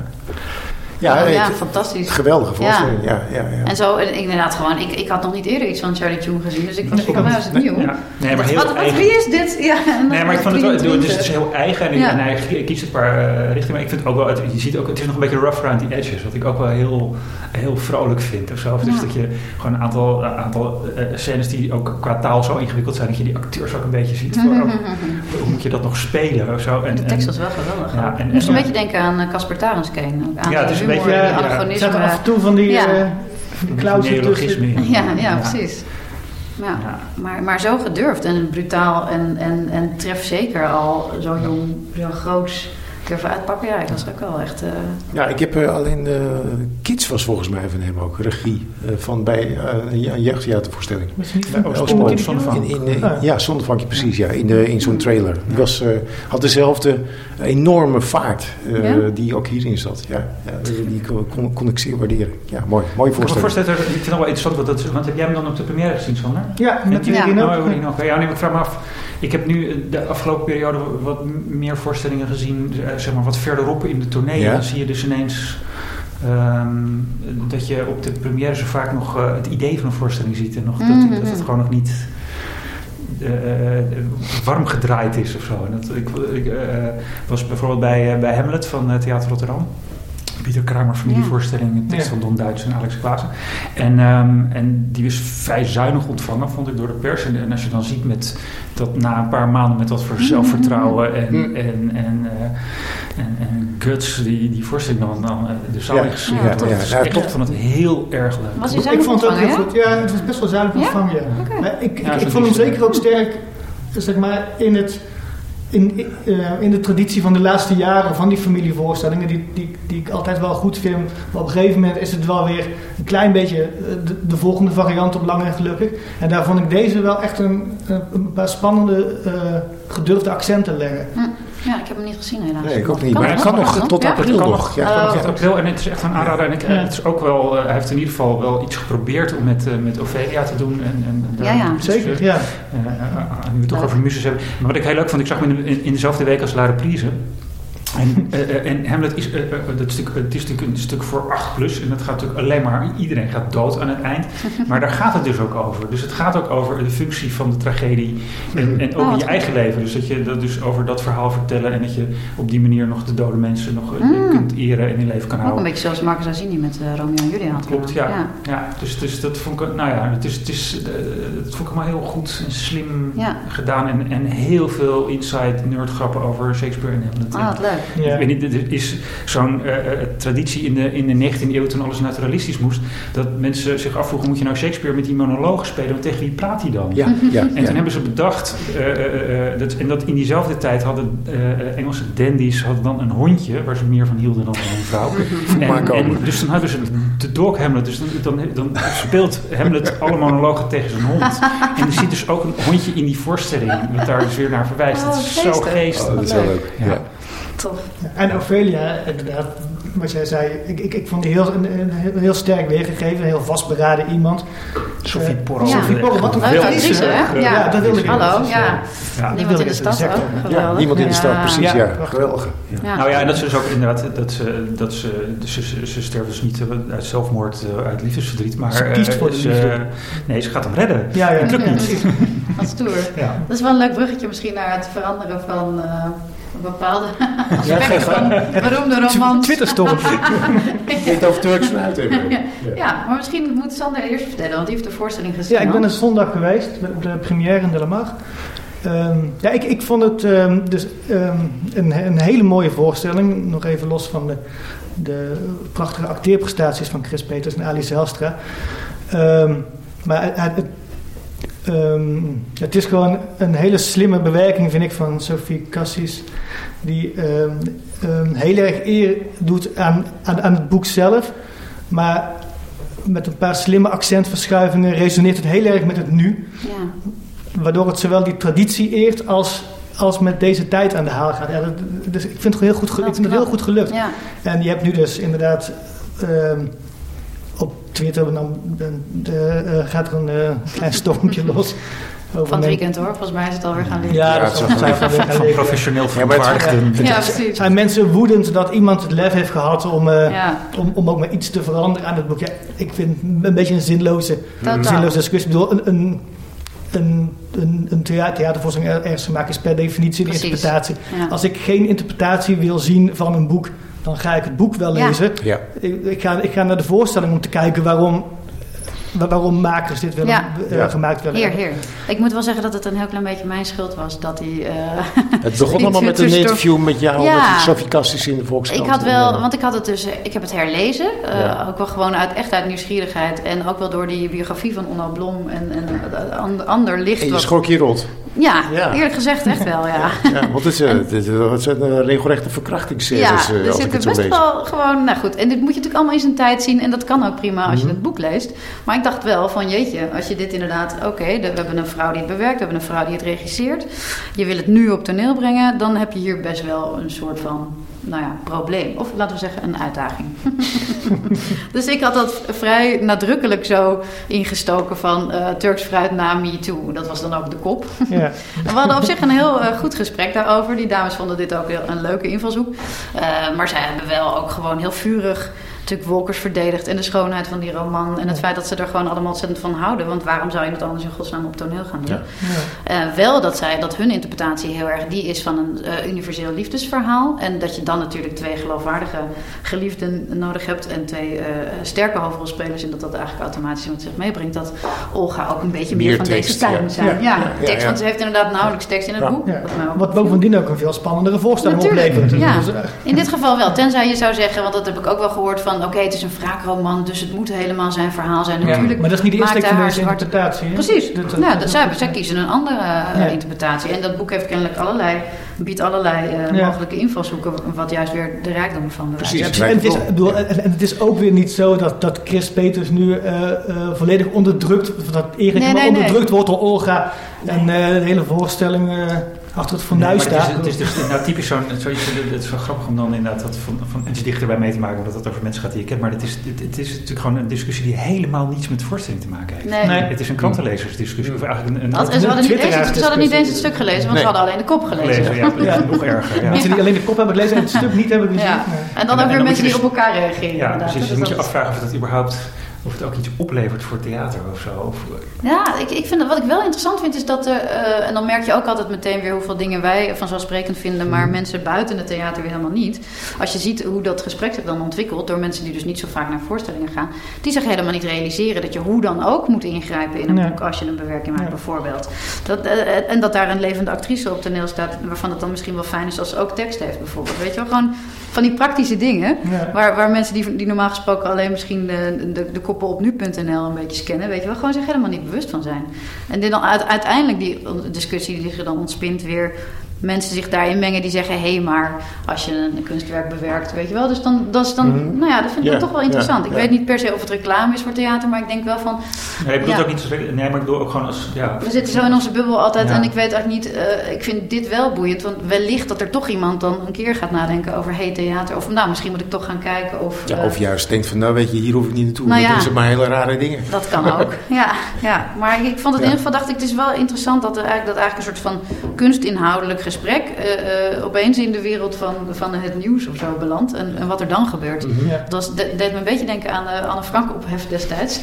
Ja, oh, nee, ja, fantastisch. Geweldige voorstelling, ja. Ja, ja, ja. En zo, en inderdaad gewoon, ik, ik had nog niet eerder iets van Charlie Tune gezien, dus ik was van, nou is het nieuw. Ja. Nee, maar heel wat, wat, wie is dit? Ja, nee, maar ik vond het wel, dus het is heel eigen en, ja. en hij kiest een paar uh, richtingen, maar ik vind het ook wel, het, je ziet ook, het is nog een beetje rough around the edges, wat ik ook wel heel, heel vrolijk vind of zo. Of dus ja. dat je gewoon een aantal, uh, aantal uh, scènes die ook qua taal zo ingewikkeld zijn, dat je die acteurs ook een beetje ziet. Voor, ook, hoe moet je dat nog spelen of zo. En, de tekst was wel geweldig. Ja, en, en, moest een ja. beetje denken aan Casper Tarenskeen. Aan ja, het is een beetje... Ja, er zaten af en toe van die, ja. uh, die clausen ja, ja, ja, precies. Ja, ja. Maar, maar zo gedurfd en brutaal en, en, en trefzeker al zo jong, zo groots keer voor uitpakken. Ja, ik was ook wel echt... Uh... Ja, ik heb uh, alleen... Uh, Kids was volgens mij van hem ook, regie. Uh, van bij uh, een, een jeugdtheatervoorstelling. In, in, in, ja, Zondervankje precies, ja. In, de, in zo'n trailer. Die was, uh, had dezelfde enorme vaart uh, ja? die ook hierin zat. Ja, ja, die kon, kon ik zeer waarderen. Ja, mooi. Mooie voorstelling. Ik, ik vind het wel interessant, want, dat, want heb jij hem dan op de première gezien, Sander? Ja, met ja. Rino. Oh, Rino. Ja, nee, ik vraag me af. Ik heb nu de afgelopen periode wat meer voorstellingen gezien, zeg maar wat verderop in de tournee. Ja? Dan zie je dus ineens um, dat je op de première zo vaak nog uh, het idee van een voorstelling ziet en nog mm-hmm. dat, dat het gewoon nog niet uh, warm gedraaid is of zo. En dat, ik ik uh, was bijvoorbeeld bij, uh, bij Hamlet van uh, Theater Rotterdam. Pieter Kramer familievoorstelling, een tekst van Don Duits en Alex Klaassen. En, um, en die is vrij zuinig ontvangen, vond ik, door de pers. En, en als je dan ziet met dat na een paar maanden met wat voor zelfvertrouwen en, mm. en, en, uh, en, en guts die, die voorstelling dan, dan de zaal in gesleept. Ja, ja, ja, ja, ja, ik vond het heel erg leuk. Was ik vond het ook heel goed. Ja, het was best wel zuinig ontvangen. Ja? Ja. Okay. Maar ik, ik, ja, ik vond hem zeker ook sterk, zeg maar, in het... In, uh, in de traditie van de laatste jaren van die familievoorstellingen, die, die, die ik altijd wel goed vind. Maar op een gegeven moment is het wel weer een klein beetje de, de volgende variant op Lang en Gelukkig. En daar vond ik deze wel echt een, een paar spannende, uh, gedurfde accenten leggen. Hm. Ja, ik heb hem niet gezien helaas. Nee, ik ook niet. Maar het kan nog tot april nog. Ja, het kan april en het is echt een aanrader. En ik, ja. het is ook wel, uh, hij heeft in ieder geval wel iets geprobeerd om met, uh, met Ophelia te doen. En, en ja, ja. Dus, zeker. Uh, ja. Uh, uh, uh, nu we het toch over de muses hebben. Maar wat ik heel leuk vond, ik zag hem in, in, in dezelfde week als La Reprise. En, uh, en Hamlet is, uh, uh, dat stuk, uh, het is natuurlijk een stuk voor acht plus. En dat gaat natuurlijk alleen maar, iedereen gaat dood aan het eind. Maar daar gaat het dus ook over. Dus het gaat ook over de functie van de tragedie. En, en ook oh, in je eigen leven. Dus dat je dat dus over dat verhaal vertellen. En dat je op die manier nog de dode mensen nog uh, mm. kunt eren en in leven kan houden. Ook een beetje zoals Marcus Azini met uh, Romeo en Julia had. Klopt, ja. ja. ja dus, dus dat vond ik, nou ja, het is, het is, uh, dat vond ik allemaal heel goed en slim ja. gedaan. En, en heel veel inside nerdgrappen over Shakespeare en Hamlet. Ah, wat leuk. Ja. Ik weet niet, er is zo'n uh, traditie in de, in de negentiende eeuw toen alles naturalistisch moest, dat mensen zich afvroegen, moet je nou Shakespeare met die monologen spelen, want tegen wie praat hij dan? Ja, ja, en toen ja. hebben ze bedacht, uh, uh, uh, dat, en dat in diezelfde tijd hadden uh, Engelse dandies hadden dan een hondje, waar ze meer van hielden dan van een vrouw. en, en dus dan hebben ze de dog Hamlet, dus dan, dan, dan speelt Hamlet alle monologen tegen zijn hond. En je ziet dus ook een hondje in die voorstelling, wat daar dus weer naar verwijst. Oh, dat is zo geestig. Oh, dat is wel leuk. Ja. Ja. Tof. En Ophelia, inderdaad, wat jij zei, ik, ik, ik vond die heel, een, een heel sterk weergegeven, een heel vastberaden iemand. Sophie Porro. Ja. Sophie Porro, wat een actrice, hè? Ja, ja, dat wilde ik. Hallo, ja. ja. Niemand in de stad ook. Ja, niemand in de stad, precies, ja. ja. Geweldig. Ja. Ja. Nou ja, en dat ze dus ook inderdaad, dat ze, dat ze, ze, ze, ze sterven dus niet uit zelfmoord, uit liefdesverdriet, maar ze kiest voor de liefde. Ze, nee, ze gaat hem redden. Ja, ja. Het lukt niet. Wat stoer. Ja. Dat is wel een leuk bruggetje misschien naar het veranderen van... Uh, bepaalde aspecten van beroemde romans. Twitterstorm. Niet over Turks vanuit hebben. Ja. ja, maar misschien moet Sander eerst vertellen, want die heeft de voorstelling gezien. Ja, ik ben een zondag geweest, op de première in De La Mar. Um, ja, ik, ik vond het um, dus um, een, een hele mooie voorstelling. Nog even los van de, de prachtige acteerprestaties van Chris Peters en Ali Zijlstra. Um, maar het, het Um, het is gewoon een hele slimme bewerking, vind ik, van Sophie Cassis. Die um, um, heel erg eer doet aan, aan, aan het boek zelf. Maar met een paar slimme accentverschuivingen resoneert het heel erg met het nu. Ja. Waardoor het zowel die traditie eert als, als met deze tijd aan de haal gaat. Ja, dat, dus ik vind het heel goed, ik vind het heel goed gelukt. Ja. En je hebt nu dus inderdaad... Um, op Twitter dan, dan de, uh, gaat er een uh, klein stormpje los. Over van het weekend hoor, volgens mij is het alweer gaan liggen. Ja, ja, dat is van, van, van, van professioneel verontwaardigden. Ja, ja, precies. Zijn mensen woedend dat iemand het lef heeft gehad om, uh, ja. om, om ook maar iets te veranderen aan het boek? Ja, ik vind het een beetje een zinloze, zinloze discussie. Ik bedoel, een, een, een, een, een theatervoorstelling ergens te maken is per definitie de interpretatie. Ja. Als ik geen interpretatie wil zien van een boek, dan ga ik het boek wel lezen. Ja. Ik, ik, ga, ik ga naar de voorstelling om te kijken waarom, waarom makers dit willen, ja. uh, ja. gemaakt willen Heer, heer. Ik moet wel zeggen dat het een heel klein beetje mijn schuld was dat hij... Uh, het begon allemaal met een interview met jou, ja. met Sophie Cassis in de Volkskrant. Ik had wel, want ik had het dus, ik heb het herlezen. Uh, ja. Ook wel gewoon uit, echt uit nieuwsgierigheid. En ook wel door die biografie van Onno Blom en, en uh, ander licht. En je wat, schrok je rot. Ja, Ja. eerlijk gezegd echt wel, ja. Ja, want het is, uh, het is, het zijn uh, regelrechte verkrachtingsscènes. Ja, uh, er als ik zitten het zo best lees. wel gewoon, nou goed, en dit moet je natuurlijk allemaal in zijn tijd zien en dat kan ook prima als je Mhm. het boek leest. Maar ik dacht wel van jeetje, als je dit inderdaad, oké, okay, we hebben een vrouw die het bewerkt, we hebben een vrouw die het regisseert. Je wil het nu op toneel brengen, dan heb je hier best wel een soort van, nou ja, probleem. Of laten we zeggen, een uitdaging. Dus ik had dat vrij nadrukkelijk zo ingestoken van uh, Turks fruit na Me Too. Dat was dan ook de kop. Ja. En we hadden op zich een heel uh, goed gesprek daarover. Die dames vonden dit ook heel, een leuke invalshoek. Uh, maar zij hebben wel ook gewoon heel vurig natuurlijk Wolkers verdedigd en de schoonheid van die roman. En het feit dat ze er gewoon allemaal ontzettend van houden. Want waarom zou je het anders in godsnaam op toneel gaan doen? Ja. Uh, wel dat zij, dat hun interpretatie heel erg die is van een uh, universeel liefdesverhaal. En dat je dan natuurlijk twee geloofwaardige geliefden nodig hebt. En twee uh, sterke hoofdrolspelers. En dat dat eigenlijk automatisch met zich meebrengt. Dat Olga ook een beetje meer, meer van tekst, deze tijd moet zijn. Ja, ja. ja, tekst, ja, ja. Want ze heeft inderdaad nauwelijks tekst in het ja. boek. Ja. Wat, wat bovendien ook een veel spannendere voorstelling oplevert. Ja. Dus, uh, in dit geval wel. Tenzij je zou zeggen, want dat heb ik ook wel gehoord van oké, okay, het is een wraakroman, dus het moet helemaal zijn verhaal zijn. Ja, natuurlijk maar dat is niet de insteek van deze interpretatie. Precies. Dat, dat, nou, dat, zij, zij kiezen een andere uh, ja. interpretatie. En dat boek heeft kennelijk allerlei, biedt allerlei uh, ja. mogelijke invalshoeken, wat juist weer de rijkdom van de Precies. ja, en, het is, bedoel, en, en het is ook weer niet zo dat, dat Chris Peters nu uh, uh, volledig onderdrukt, dat Erik nee, nee, onderdrukt nee. wordt door Olga nee. en uh, de hele voorstelling uh, achter het fornuis nee, staat. Het is, het is dus nou, typisch zo'n, zoiets, het is wel grappig om dan inderdaad dat van, van iets dichterbij mee te maken, omdat het over mensen gaat die je kent. Maar het is, het, het is natuurlijk gewoon een discussie die helemaal niets met de voorstelling te maken heeft. Nee. Nee. Het is een krantenlezersdiscussie. Of eigenlijk een, een, Had, een ze, hadden niet eens, ze hadden niet eens het stuk gelezen, want nee. ze hadden alleen de kop gelezen. Lezen, ja, ja. Nog erger. Ja. Mensen die alleen de kop hebben gelezen en het stuk niet hebben gezien. Ja. En dan ook weer mensen die dus, op elkaar reageren. Ja, precies. Dus je moet je afvragen of dat überhaupt... Of het ook iets oplevert voor theater of zo. Of... Ja, ik, ik vind dat, wat ik wel interessant vind is dat er... Uh, en dan merk je ook altijd meteen weer hoeveel dingen wij vanzelfsprekend vinden... maar mm. mensen buiten het theater weer helemaal niet. Als je ziet hoe dat gesprek zich dan ontwikkelt... door mensen die dus niet zo vaak naar voorstellingen gaan... die zich helemaal niet realiseren dat je hoe dan ook moet ingrijpen in een nee. boek... als je een bewerking maakt, ja. bijvoorbeeld. Dat, uh, en dat daar een levende actrice op toneel staat... waarvan het dan misschien wel fijn is als ze ook tekst heeft, bijvoorbeeld. Weet je wel, gewoon van die praktische dingen... Ja. Waar, waar mensen die, die normaal gesproken alleen misschien de, de, de kop op nu punt n l een beetje scannen, weet je wel, gewoon zich helemaal niet bewust van zijn. En dit dan uiteindelijk die discussie die zich dan ontspint weer mensen zich daarin mengen die zeggen, hé, hey, maar als je een kunstwerk bewerkt, weet je wel, dus dan, dat is dan, mm-hmm. nou ja, dat vind ik yeah, dan toch wel interessant. Yeah, ik yeah. weet niet per se of het reclame is voor theater, maar ik denk wel van... Nee, ik bedoel ja. ook niet, nee, maar ik bedoel ook gewoon als, ja... We zitten zo in onze bubbel altijd ja. en ik weet eigenlijk niet, uh, ik vind dit wel boeiend, want wellicht dat er toch iemand dan een keer gaat nadenken over, hé, hey, theater, of nou, misschien moet ik toch gaan kijken of... Ja, uh, of juist denkt van, nou weet je, hier hoef ik niet naartoe, nou dan ja, doen ze maar hele rare dingen. Dat kan ook, ja, ja. Maar ik vond het ja. in ieder geval, dacht ik, het is wel interessant dat er eigenlijk, dat eigenlijk een soort van kunstinhoudelijk gesprek... Uh, Uh, opeens in de wereld van, van het nieuws of zo belandt. En, en wat er dan gebeurt. Mm-hmm. Ja. Dat was, de, deed me een beetje denken aan uh, Anne Frank ophef destijds.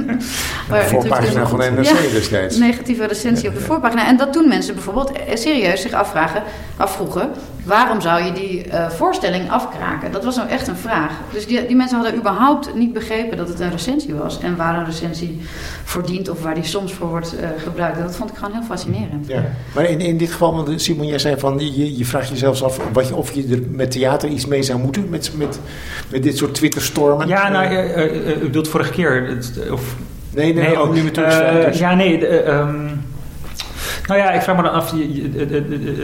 De voorpagina van de N R C ja, destijds. Negatieve recensie ja, op de ja. voorpagina. En dat toen mensen bijvoorbeeld serieus zich afvragen, afvroegen... waarom zou je die uh, voorstelling afkraken? Dat was nou echt een vraag. Dus die, die mensen hadden überhaupt niet begrepen dat het een recensie was. En waar een recensie voor dient of waar die soms voor wordt uh, gebruikt. En dat vond ik gewoon heel fascinerend. Ja. Maar in, in dit geval, Simon, jij zei van... Je, je vraagt je zelfs af wat je, of je er met theater iets mee zou moeten. Met, met, met dit soort Twitterstormen. Ja, nou, uh, uh, uh, u bedoelt vorige keer... Of, nee, nee, nee, ook nu met Turks uh, dus. Ja, nee... Uh, um, nou ja, ik vraag me dan af... Je, je, uh, uh, uh, uh,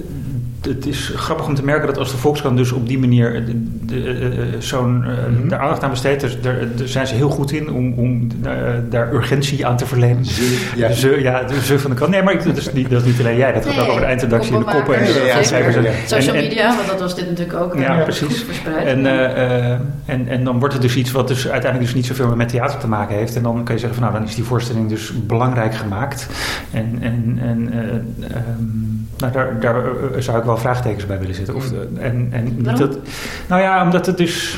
het is grappig om te merken dat als de Volkskrant dus op die manier de, de, uh, zo'n uh, mm-hmm. daar aandacht aan besteedt, dus daar, daar zijn ze heel goed in om, om uh, daar urgentie aan te verlenen. Ze, ja. De ze, ja, de ze van de krant. Nee, maar ik, dat, is niet, dat is niet alleen jij. Dat gaat nee, ook over de eindredactie in de koppen. En, ja, ja, cijfers en, ja. Social media, want dat was dit natuurlijk ook. Ja, uh, precies. Goed verspreid. En, uh, uh, en, en dan wordt het dus iets wat dus uiteindelijk dus niet zoveel met theater te maken heeft. En dan kan je zeggen van nou, dan is die voorstelling dus belangrijk gemaakt. En, en, en uh, um, nou, daar, daar uh, zou ik wel vraagtekens bij willen zitten. Of, en, en niet dat, nou ja, omdat het dus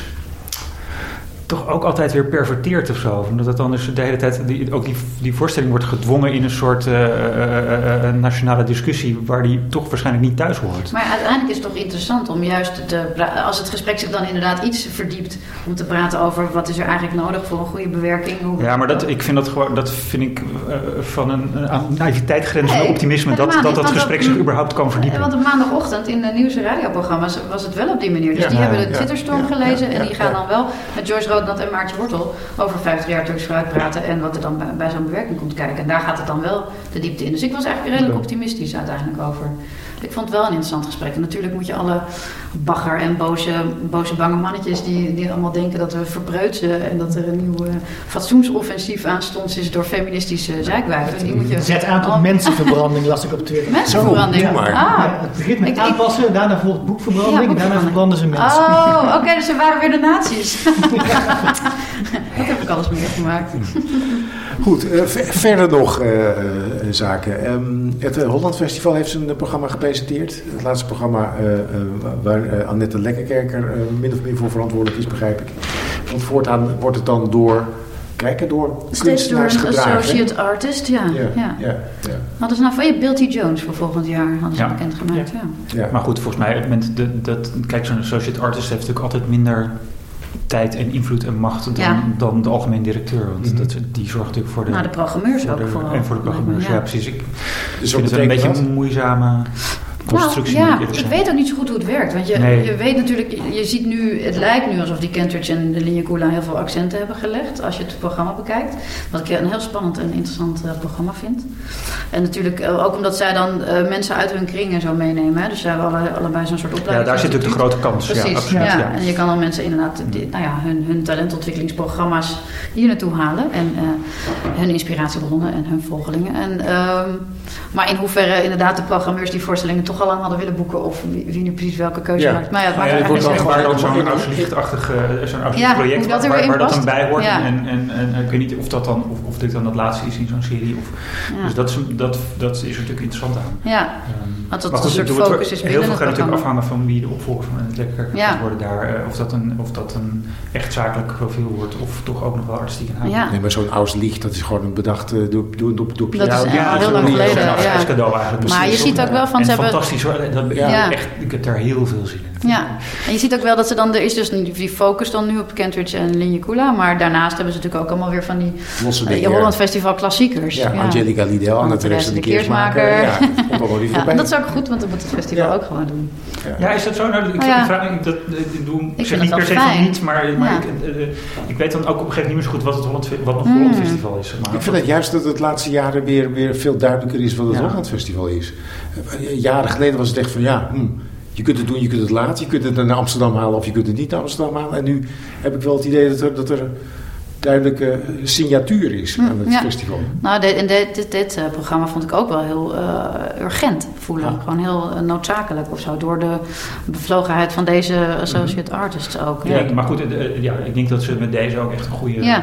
toch ook altijd weer perverteert of zo. Omdat het dan dus de hele tijd, die, ook die, die voorstelling wordt gedwongen in een soort uh, uh, uh, nationale discussie waar die toch waarschijnlijk niet thuis hoort. Maar uiteindelijk is het toch interessant om juist te, als het gesprek zich dan inderdaad iets verdiept, om te praten over wat is er eigenlijk nodig voor een goede bewerking. Hoe ja, maar dat, ik vind dat gewoon, dat vind ik uh, van een uh, naïviteit grenzende nee, optimisme dat dat, dat gesprek zich überhaupt kan verdiepen. Want op maandagochtend in de nieuws- en radioprogramma's was het wel op die manier. Dus ja, die ja, hebben de Twitterstorm ja, gelezen ja, ja, en die gaan ja. dan wel met Joyce Roodnat en Maartje Wortel over vijftig jaar Turks fruit praten en wat er dan bij, bij zo'n bewerking komt kijken. En daar gaat het dan wel de diepte in. Dus ik was eigenlijk redelijk optimistisch uiteindelijk over. Ik vond het wel een interessant gesprek. En natuurlijk moet je alle bagger en boze, boze bange mannetjes die, die allemaal denken dat we verpreutsen en dat er een nieuw uh, fatsoensoffensief aanstonds is door feministische zeikwijven. Die moet je Zet aan tot al... mensenverbranding, las ik op Twitter. Mensenverbranding? Zo, maar. Ah, ja, het begint met ik, aanpassen, ik... daarna volgt boekverbranding, ja, boekverbranding. Daarna verbranden ze mensen. Oh, oké, okay, dus ze waren weer de nazi's. Dat heb ik alles meegemaakt. Goed, uh, verder nog uh, uh, zaken. Um, het uh, Holland Festival heeft zijn programma gepresenteerd. Het laatste programma uh, uh, waar uh, Annette Lekkerkerker uh, min of meer voor verantwoordelijk is, begrijp ik. Want voortaan wordt het dan door, kijken door steeds door een gedragen. associate artist, ja. ja, ja. ja, ja. Hadden ze nou van je Bill T. Jones voor volgend jaar hadden ze ja. bekendgemaakt. Ja. Ja. Ja. Maar goed, volgens mij, op het moment dat, dat, kijk, zo'n associate artist heeft natuurlijk altijd minder tijd en invloed en macht dan, ja. dan de algemeen directeur. Want mm-hmm. dat, die zorgt natuurlijk voor de... Nou, de programmeurs ook de, vooral. En voor de programmeurs, ja, ja precies. Ik dus vind het een beetje een moeizame constructie. Nou, ja, ik weet ook niet zo goed hoe het werkt. Want je, nee. je weet natuurlijk, je, je ziet nu, het lijkt nu alsof die Kentridge en de Lignacula heel veel accenten hebben gelegd. Als je het programma bekijkt. Wat ik een heel spannend en interessant uh, programma vind. En natuurlijk uh, ook omdat zij dan uh, mensen uit hun kring en zo meenemen. Hè. Dus zij hebben alle, allebei zo'n soort opleiding. Ja, daar zit natuurlijk de grote kans. Precies, ja, absoluut, ja. ja. En je kan dan mensen inderdaad die, nou ja, hun, hun talentontwikkelingsprogramma's hier naartoe halen. En uh, hun inspiratiebronnen en hun volgelingen. En, um, maar in hoeverre inderdaad de programmeurs die voorstellingen toch al aan hadden willen boeken of wie, wie nu precies welke keuze ja. maakt. Maar ja, het maakt ja, ja, eigenlijk niet waar dan zo'n Auschwitz-achtig zo'n ja, project dat waar, waar dat dan bij hoort. Ja. En, en, en ik weet niet of dat dan of, of dit dan het laatste is in zo'n serie. Of, ja. Dus dat is, dat, dat is er natuurlijk interessant aan. Ja, um, want dat maar een goed, soort focus is heel veel gaat natuurlijk programma. afhangen van wie de opvolger van het Lekkerkerker ja. gaat worden daar. Uh, of, dat een, of dat een echt zakelijk profiel wordt of toch ook nog wel artistiek en ja. Nee, maar zo'n Auslicht, dat is gewoon bedacht uh, door, door, door, door Dat is ja, heel lang geleden. Ja, ja. cadeau eigenlijk. Maar je ziet ook wel van... En ze fantastisch hoor. Dat, ja. Ja. Echt, ik heb daar heel veel zin in. Ja, en je ziet ook wel dat ze dan... Er is dus die focus dan nu op Kentridge en Lignacula. Maar daarnaast hebben ze natuurlijk ook allemaal weer van die... Uh, je Holland Festival klassiekers. Ja, ja. Angelica Liddell, Anne Therese de Keersmaker. Ja, ja, en dat is ook goed, want dat moet het festival ja. ook gewoon doen. Ja, ja is dat zo? Nou, ik, oh, ja. ik, vraag, ik, dat, ik, doe, ik zeg niet per se van niet, maar, maar ja. ik, uh, ik weet dan ook op een gegeven moment niet meer zo goed wat het Holland, wat een mm. Holland Festival is. Maar ik vind het juist dat het de laatste jaren weer, weer veel duidelijker is wat het ja. Holland Festival is. Uh, jaren geleden was het echt van ja... Hmm, je kunt het doen, je kunt het laten. Je kunt het naar Amsterdam halen of je kunt het niet naar Amsterdam halen. En nu heb ik wel het idee dat er, dat er duidelijke signatuur is aan het ja. festival. Nou, dit, in dit, dit, dit uh, programma vond ik ook wel heel uh, urgent voelen. Ja. Gewoon heel uh, noodzakelijk of zo. Door de bevlogenheid van deze associate mm-hmm. artists ook. Ja, ja. Maar goed, uh, ja, ik denk dat ze met deze ook echt een goede... Ja. Uh,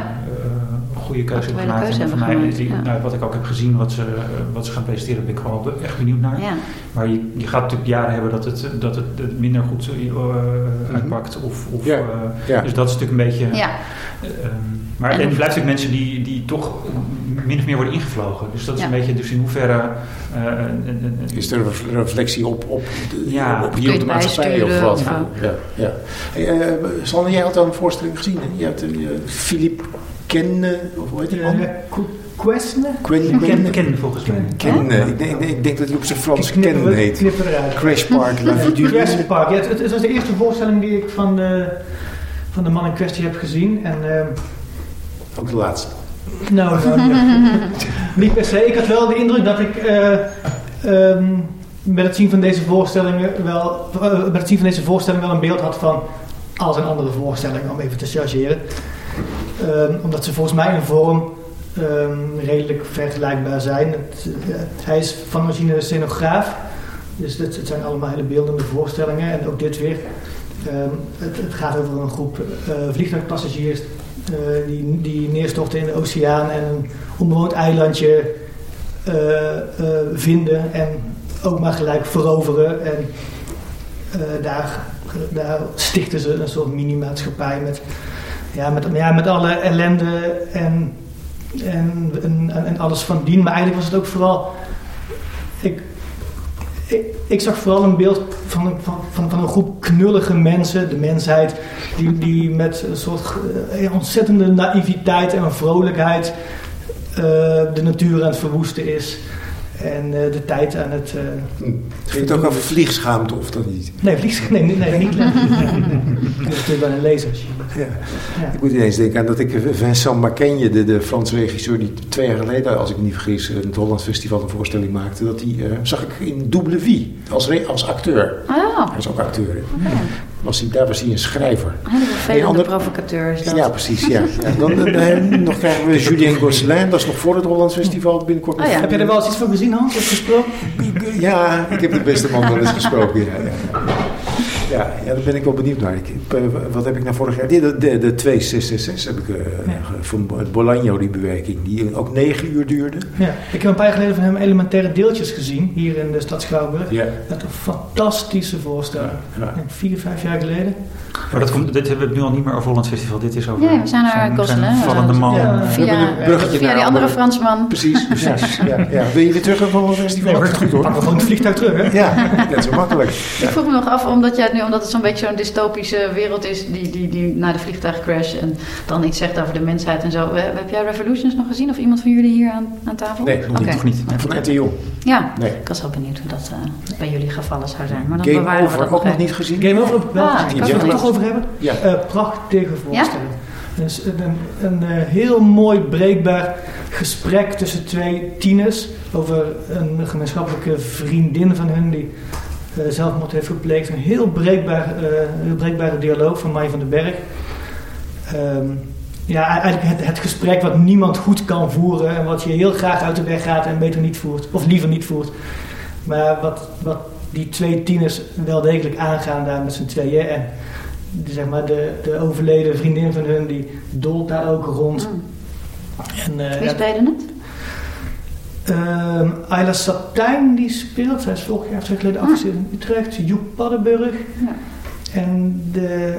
goede keuze hebben gemaakt. Keuze en hebben mij, gemaakt, die, ja. nou, wat ik ook heb gezien, wat ze, uh, wat ze gaan presenteren, ben ik gewoon echt benieuwd naar. Ja. Maar je, je gaat natuurlijk jaren hebben dat het, dat het, het minder goed uh, mm-hmm. uitpakt. Of, of, ja. Uh, ja. Dus dat is natuurlijk een beetje... Ja. Uh, um, maar en er blijft natuurlijk mensen die, die toch min of meer worden ingevlogen. Dus dat is ja. een beetje, dus in hoeverre... Uh, uh, uh, uh, is er een reflectie op, op, de, ja, op hier op de maatschappij of wat? Of, ja. Ja. Hey, uh, Sanne, jij had al een voorstelling gezien. Hè? Je hebt uh, Philippe Kenne, of hoe heet die man? Questne? Ken, ken volgens mij. Ken, uh, ik, denk, ik denk dat hij op zijn Frans Ken heet. Knip eruit. Crash Park. Crash Park, ja, het, het was de eerste voorstelling die ik van de, van de man in kwestie heb gezien. En, uh, ook de laatste. Nou, nou niet per se. Ik had wel de indruk dat ik uh, um, met het zien van deze voorstellingen wel, uh, met het zien van deze voorstelling wel een beeld had van al zijn andere voorstellingen, om even te chargeren. Um, omdat ze volgens mij in vorm um, redelijk vergelijkbaar zijn. Het, uh, hij is van origine scenograaf, dus het, het zijn allemaal hele beeldende voorstellingen. En ook dit weer. Um, het, het gaat over een groep uh, vliegtuigpassagiers uh, die, die neerstorten in de oceaan en een onbewoond eilandje uh, uh, vinden en ook maar gelijk veroveren. En uh, daar, daar stichten ze een soort mini-maatschappij met... Ja, met, ja, met alle ellende en, en, en, en alles van dien. Maar eigenlijk was het ook vooral... Ik, ik, ik zag vooral een beeld van, van, van, van een groep knullige mensen, de mensheid, die, die met een soort uh, ontzettende naïviteit en vrolijkheid uh, de natuur aan het verwoesten is. En uh, de tijd aan het... Uh, hm. Ging het ook over vliegschaamte of dat niet? Nee, vliegschaamte. Nee, nee, nee, niet. Dat is natuurlijk wel een lezer. Ja. Ja. Ik moet ineens denken aan dat ik Vincent Macaigne, de, de Franse regisseur die twee jaar geleden, als ik me niet vergis, in het Holland Festival een voorstelling maakte, dat die uh, zag ik in Double Vie als, re- als acteur. Oh. Hij is ook acteur. Okay. Was hij, daar was hij een schrijver. Hele vervelende andere... provocateur is dat. Ja, precies. Ja. Ja. Dan, dan, dan nog krijgen we Julien Gosselin, dat is nog voor het Holland Festival binnenkort. Oh, ja. Heb je er wel eens iets van gezien, Hans, of gesproken? Ja, ik heb de beste man wel eens gesproken. Ja, ja. Ja, ja, daar ben ik wel benieuwd naar. Ik, wat heb ik nou vorig jaar? De, de, de twee zes zes zes heb ik uh, ja. van Bolaño, die bewerking, die ook negen uur duurde. Ja, ik heb een paar jaar geleden van hem Elementaire Deeltjes gezien, hier in de stad Schouwburg. Ja. Dat is een fantastische voorstelling. Ja. Ja. Vier, vijf jaar geleden. Maar dat komt, dit hebben we nu al niet meer over Holland Festival. Dit is over ja, we zijn naar Gosselin. Vallende man. Ja, via, via die andere Fransman. Precies, precies. Ja, ja. Wil je weer terug op het Holland Festival? Nee, goed hoor. Pakken we gewoon het vliegtuig terug, hè? Ja, net zo makkelijk. Ja. Ik vroeg me nog af, omdat, jij nu, omdat het zo'n beetje zo'n dystopische wereld is die, die, die na de vliegtuigcrash en dan iets zegt over de mensheid en zo. Heb jij Revolutions nog gezien of iemand van jullie hier aan, aan tafel? Nee, nog okay. niet. niet. Van R T L. Ja, nee. Ik was wel benieuwd hoe dat uh, bij jullie gevallen zou zijn. Maar dan Game Over we dat ook nog niet gezien? Game Over heb ik wel ah, gezien. Zullen we het toch over hebben? Ja. Uh, prachtige voorstelling. Ja? Dus een, een, een uh, heel mooi breekbaar gesprek tussen twee tieners over een gemeenschappelijke vriendin van hun die uh, zelfmoord heeft gepleegd. Een heel, breekbaar, uh, heel breekbare dialoog van Maya van den Berg. Um, ja, eigenlijk het, het gesprek wat niemand goed kan voeren en wat je heel graag uit de weg gaat en beter niet voert, of liever niet voert. Maar wat, wat die twee tieners wel degelijk aangaan daar met z'n tweeën. En de, zeg maar de, de overleden vriendin van hun die dolt daar ook rond. Mm. En, uh, Wie speelde het? Um, Ayla Satijn die speelt. Zij is vorig jaar twee geleden afgestudeerd in Utrecht. Joep Paddenburg. Ja. En de,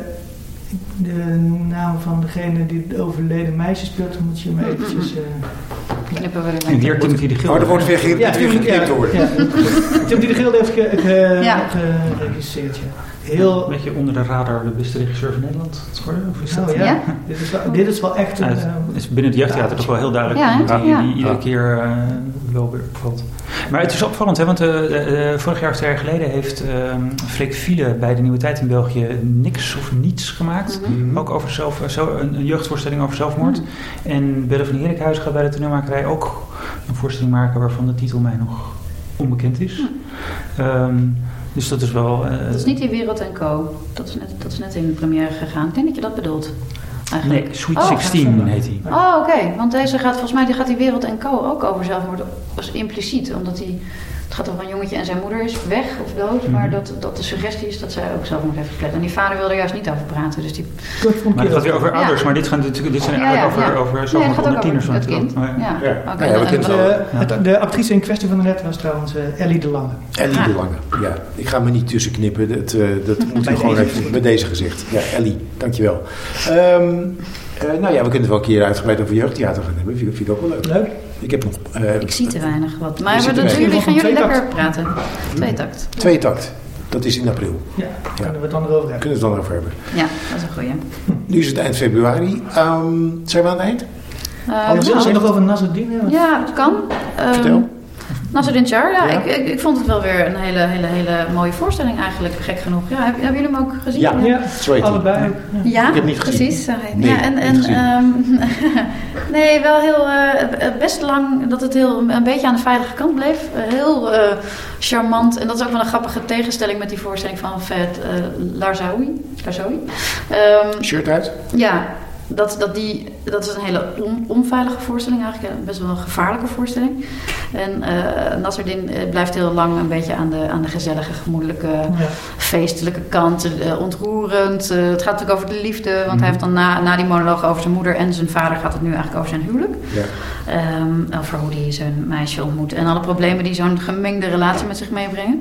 de naam van degene die het overleden meisje speelt, moet je me eventjes... Uh, knippen we er en weer Timothy de Gilde. Oh, er wordt weer geknipt ja, ja, worden. Ja. Timothy de Gilde heeft geregisseerd. Ja. Heel... Een beetje onder de radar de beste regisseur van Nederland geworden? Of is dat? Oh, ja. Ja. Dit, is wel, dit is wel echt een... Ja, het is binnen het jeugdtheater toch wel heel duidelijk ja, iemand die, ja. die iedere keer uh, wel weer opvalt. Maar het is opvallend, hè, want uh, uh, vorig jaar of twee jaar geleden heeft uh, Freek Viele bij de Nieuwe Tijd in België niks of niets gemaakt. Mm-hmm. Ook over zelf, zo, een, een jeugdvoorstelling over zelfmoord. Mm-hmm. En Belle van Heerlijkhuizen gaat bij de toneelmakerij ook een voorstelling maken waarvan de titel mij nog onbekend is. Mm-hmm. Um, Dus dat is wel... Uh, dat is niet die Wereld en Co. Dat is, net, dat is net in de première gegaan. Ik denk dat je dat bedoelt. Eigenlijk. Nee, Sweet oh, zestien heet hij. Oh, oké. Okay. Want deze gaat volgens mij die gaat die Wereld en Co. ook over zelfmoord. Dat is impliciet. Omdat hij... Het gaat over een jongetje en zijn moeder is weg of dood. Mm-hmm. Maar dat, dat de suggestie is dat zij ook zelfmoord heeft gepleegd. En die vader wil er juist niet over praten. Dus die... Maar het gaat weer over ouders. Ja. Maar dit, gaan, dit zijn ja, ja, eigenlijk ja. over, over zelfmoord nee, onder tieners. Het kind. Oh, ja. Ja. Ja. Okay, ja, ja, en, en, en, de, de actrice in kwestie van de net was trouwens uh, Ellie de Lange. Ellie ah. de Lange, ja. Ik ga me niet tussenknippen. Dat, uh, dat moet u gewoon even bij deze gezegd. Ja, Ellie, dankjewel. Um, Uh, nou ja, we kunnen het wel een keer uitgebreid over jeugdtheater gaan hebben. Vind, vind ik ook wel leuk. Leuk. Ik heb nog... Uh, ik zie te weinig wat. Maar we doen jullie, gaan jullie lekker praten. Tweetakt. Tweetakt. Dat is in april. Ja, ja. Kunnen we het dan erover hebben. Kunnen we het dan over hebben. Ja, dat is een goeie. Nu is het eind februari. Um, zijn we aan het eind? Uh, Anders nou, nog over Nasreddin hebben. Ja, het kan. Um, Vertel. Nasreddin Char, ja, ja. Ik, ik, ik vond het wel weer een hele, hele, hele mooie voorstelling eigenlijk, gek genoeg. Ja, heb, hebben jullie hem ook gezien? Ja, ja. ja. Allebei. Ja, ja ik heb niet gezien. Precies. Nee, ja, en, en, um, nee, wel heel, uh, best lang dat het heel, een beetje aan de veilige kant bleef. Uh, heel uh, charmant. En dat is ook wel een grappige tegenstelling met die voorstelling van Fayed uh, Larzaoui. Larzaoui. Um, Shirt uit? Ja. Dat, dat, die, dat is een hele on, onveilige voorstelling eigenlijk, best wel een gevaarlijke voorstelling. En uh, Nasreddin blijft heel lang een beetje aan de, aan de gezellige, gemoedelijke, ja. feestelijke kant, uh, ontroerend. Uh, het gaat natuurlijk over de liefde, want mm-hmm. hij heeft dan na, na die monoloog over zijn moeder en zijn vader gaat het nu eigenlijk over zijn huwelijk. Ja. Um, over hoe hij zijn meisje ontmoet en alle problemen die zo'n gemengde relatie met zich meebrengen.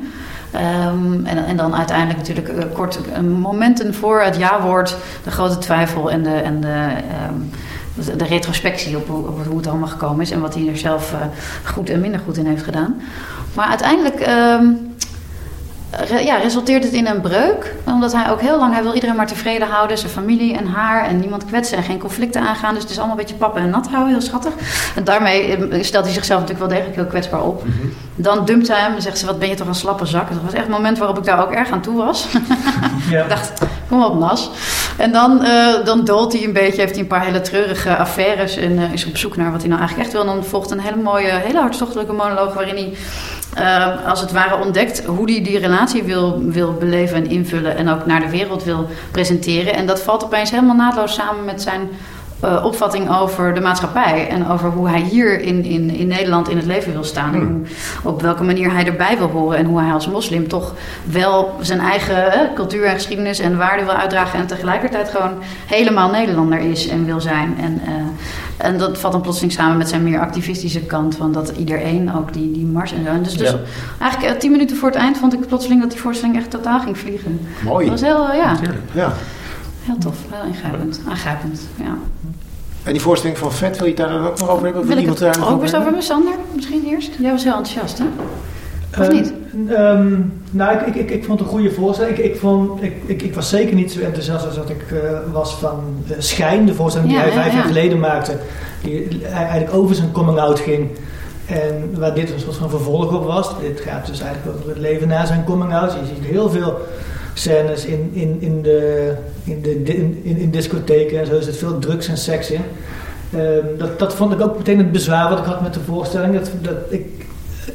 Um, en, en dan uiteindelijk natuurlijk uh, kort uh, momenten voor het ja-woord, de grote twijfel en de, en de, um, de, de retrospectie op, op hoe het allemaal gekomen is en wat hij er zelf uh, goed en minder goed in heeft gedaan. Maar uiteindelijk um, re- ja, resulteert het in een breuk. Omdat hij ook heel lang, hij wil iedereen maar tevreden houden. Zijn familie en haar en niemand kwetsen en geen conflicten aangaan. Dus het is allemaal een beetje pappen en nat houden, heel schattig. En daarmee stelt hij zichzelf natuurlijk wel degelijk heel kwetsbaar op. Mm-hmm. Dan dumpt hij hem en zegt ze, wat ben je toch een slappe zak. Dat was echt een moment waarop ik daar ook erg aan toe was. Ja. Ik dacht, kom op Nas. En dan, uh, dan dolt hij een beetje, heeft hij een paar hele treurige affaires en uh, is op zoek naar wat hij nou eigenlijk echt wil. En dan volgt een hele mooie, hele hartstochtelijke monoloog waarin hij uh, als het ware ontdekt hoe hij die relatie wil, wil beleven en invullen en ook naar de wereld wil presenteren. En dat valt opeens helemaal naadloos samen met zijn Uh, opvatting over de maatschappij en over hoe hij hier in, in, in Nederland in het leven wil staan. En hoe, op welke manier hij erbij wil horen en hoe hij als moslim toch wel zijn eigen uh, cultuur en geschiedenis en waarden wil uitdragen en tegelijkertijd gewoon helemaal Nederlander is en wil zijn. En, uh, en dat valt dan plotseling samen met zijn meer activistische kant van dat iedereen ook die, die mars en zo. En dus, dus ja. eigenlijk uh, tien minuten voor het eind vond ik plotseling dat die voorstelling echt totaal ging vliegen. Mooi. Dat was heel, uh, ja. ja. Heel tof, heel ingrijpend, aangrijpend, ja. En die voorstelling van Vet, wil je daar dan ook nog over hebben? Wil ik het daar ook eens over hebben, Sander? Misschien eerst? Jij was heel enthousiast, hè? Of uh, niet? Um, nou, ik, ik, ik vond het een goede voorstelling. Ik, ik, vond, ik, ik, ik was zeker niet zo enthousiast als dat ik uh, was van uh, Schijn, de voorstelling die ja, hij ja, vijf ja. jaar geleden maakte. Die eigenlijk over zijn coming-out ging. En waar dit een soort van vervolg op was. Dit gaat dus eigenlijk over het leven na zijn coming-out. Je ziet heel veel scènes in, in, in, de, in, de, in, in, in discotheken en zo. Er zit veel drugs en seks in. Um, dat, dat vond ik ook meteen het bezwaar wat ik had met de voorstelling. Dat, dat ik,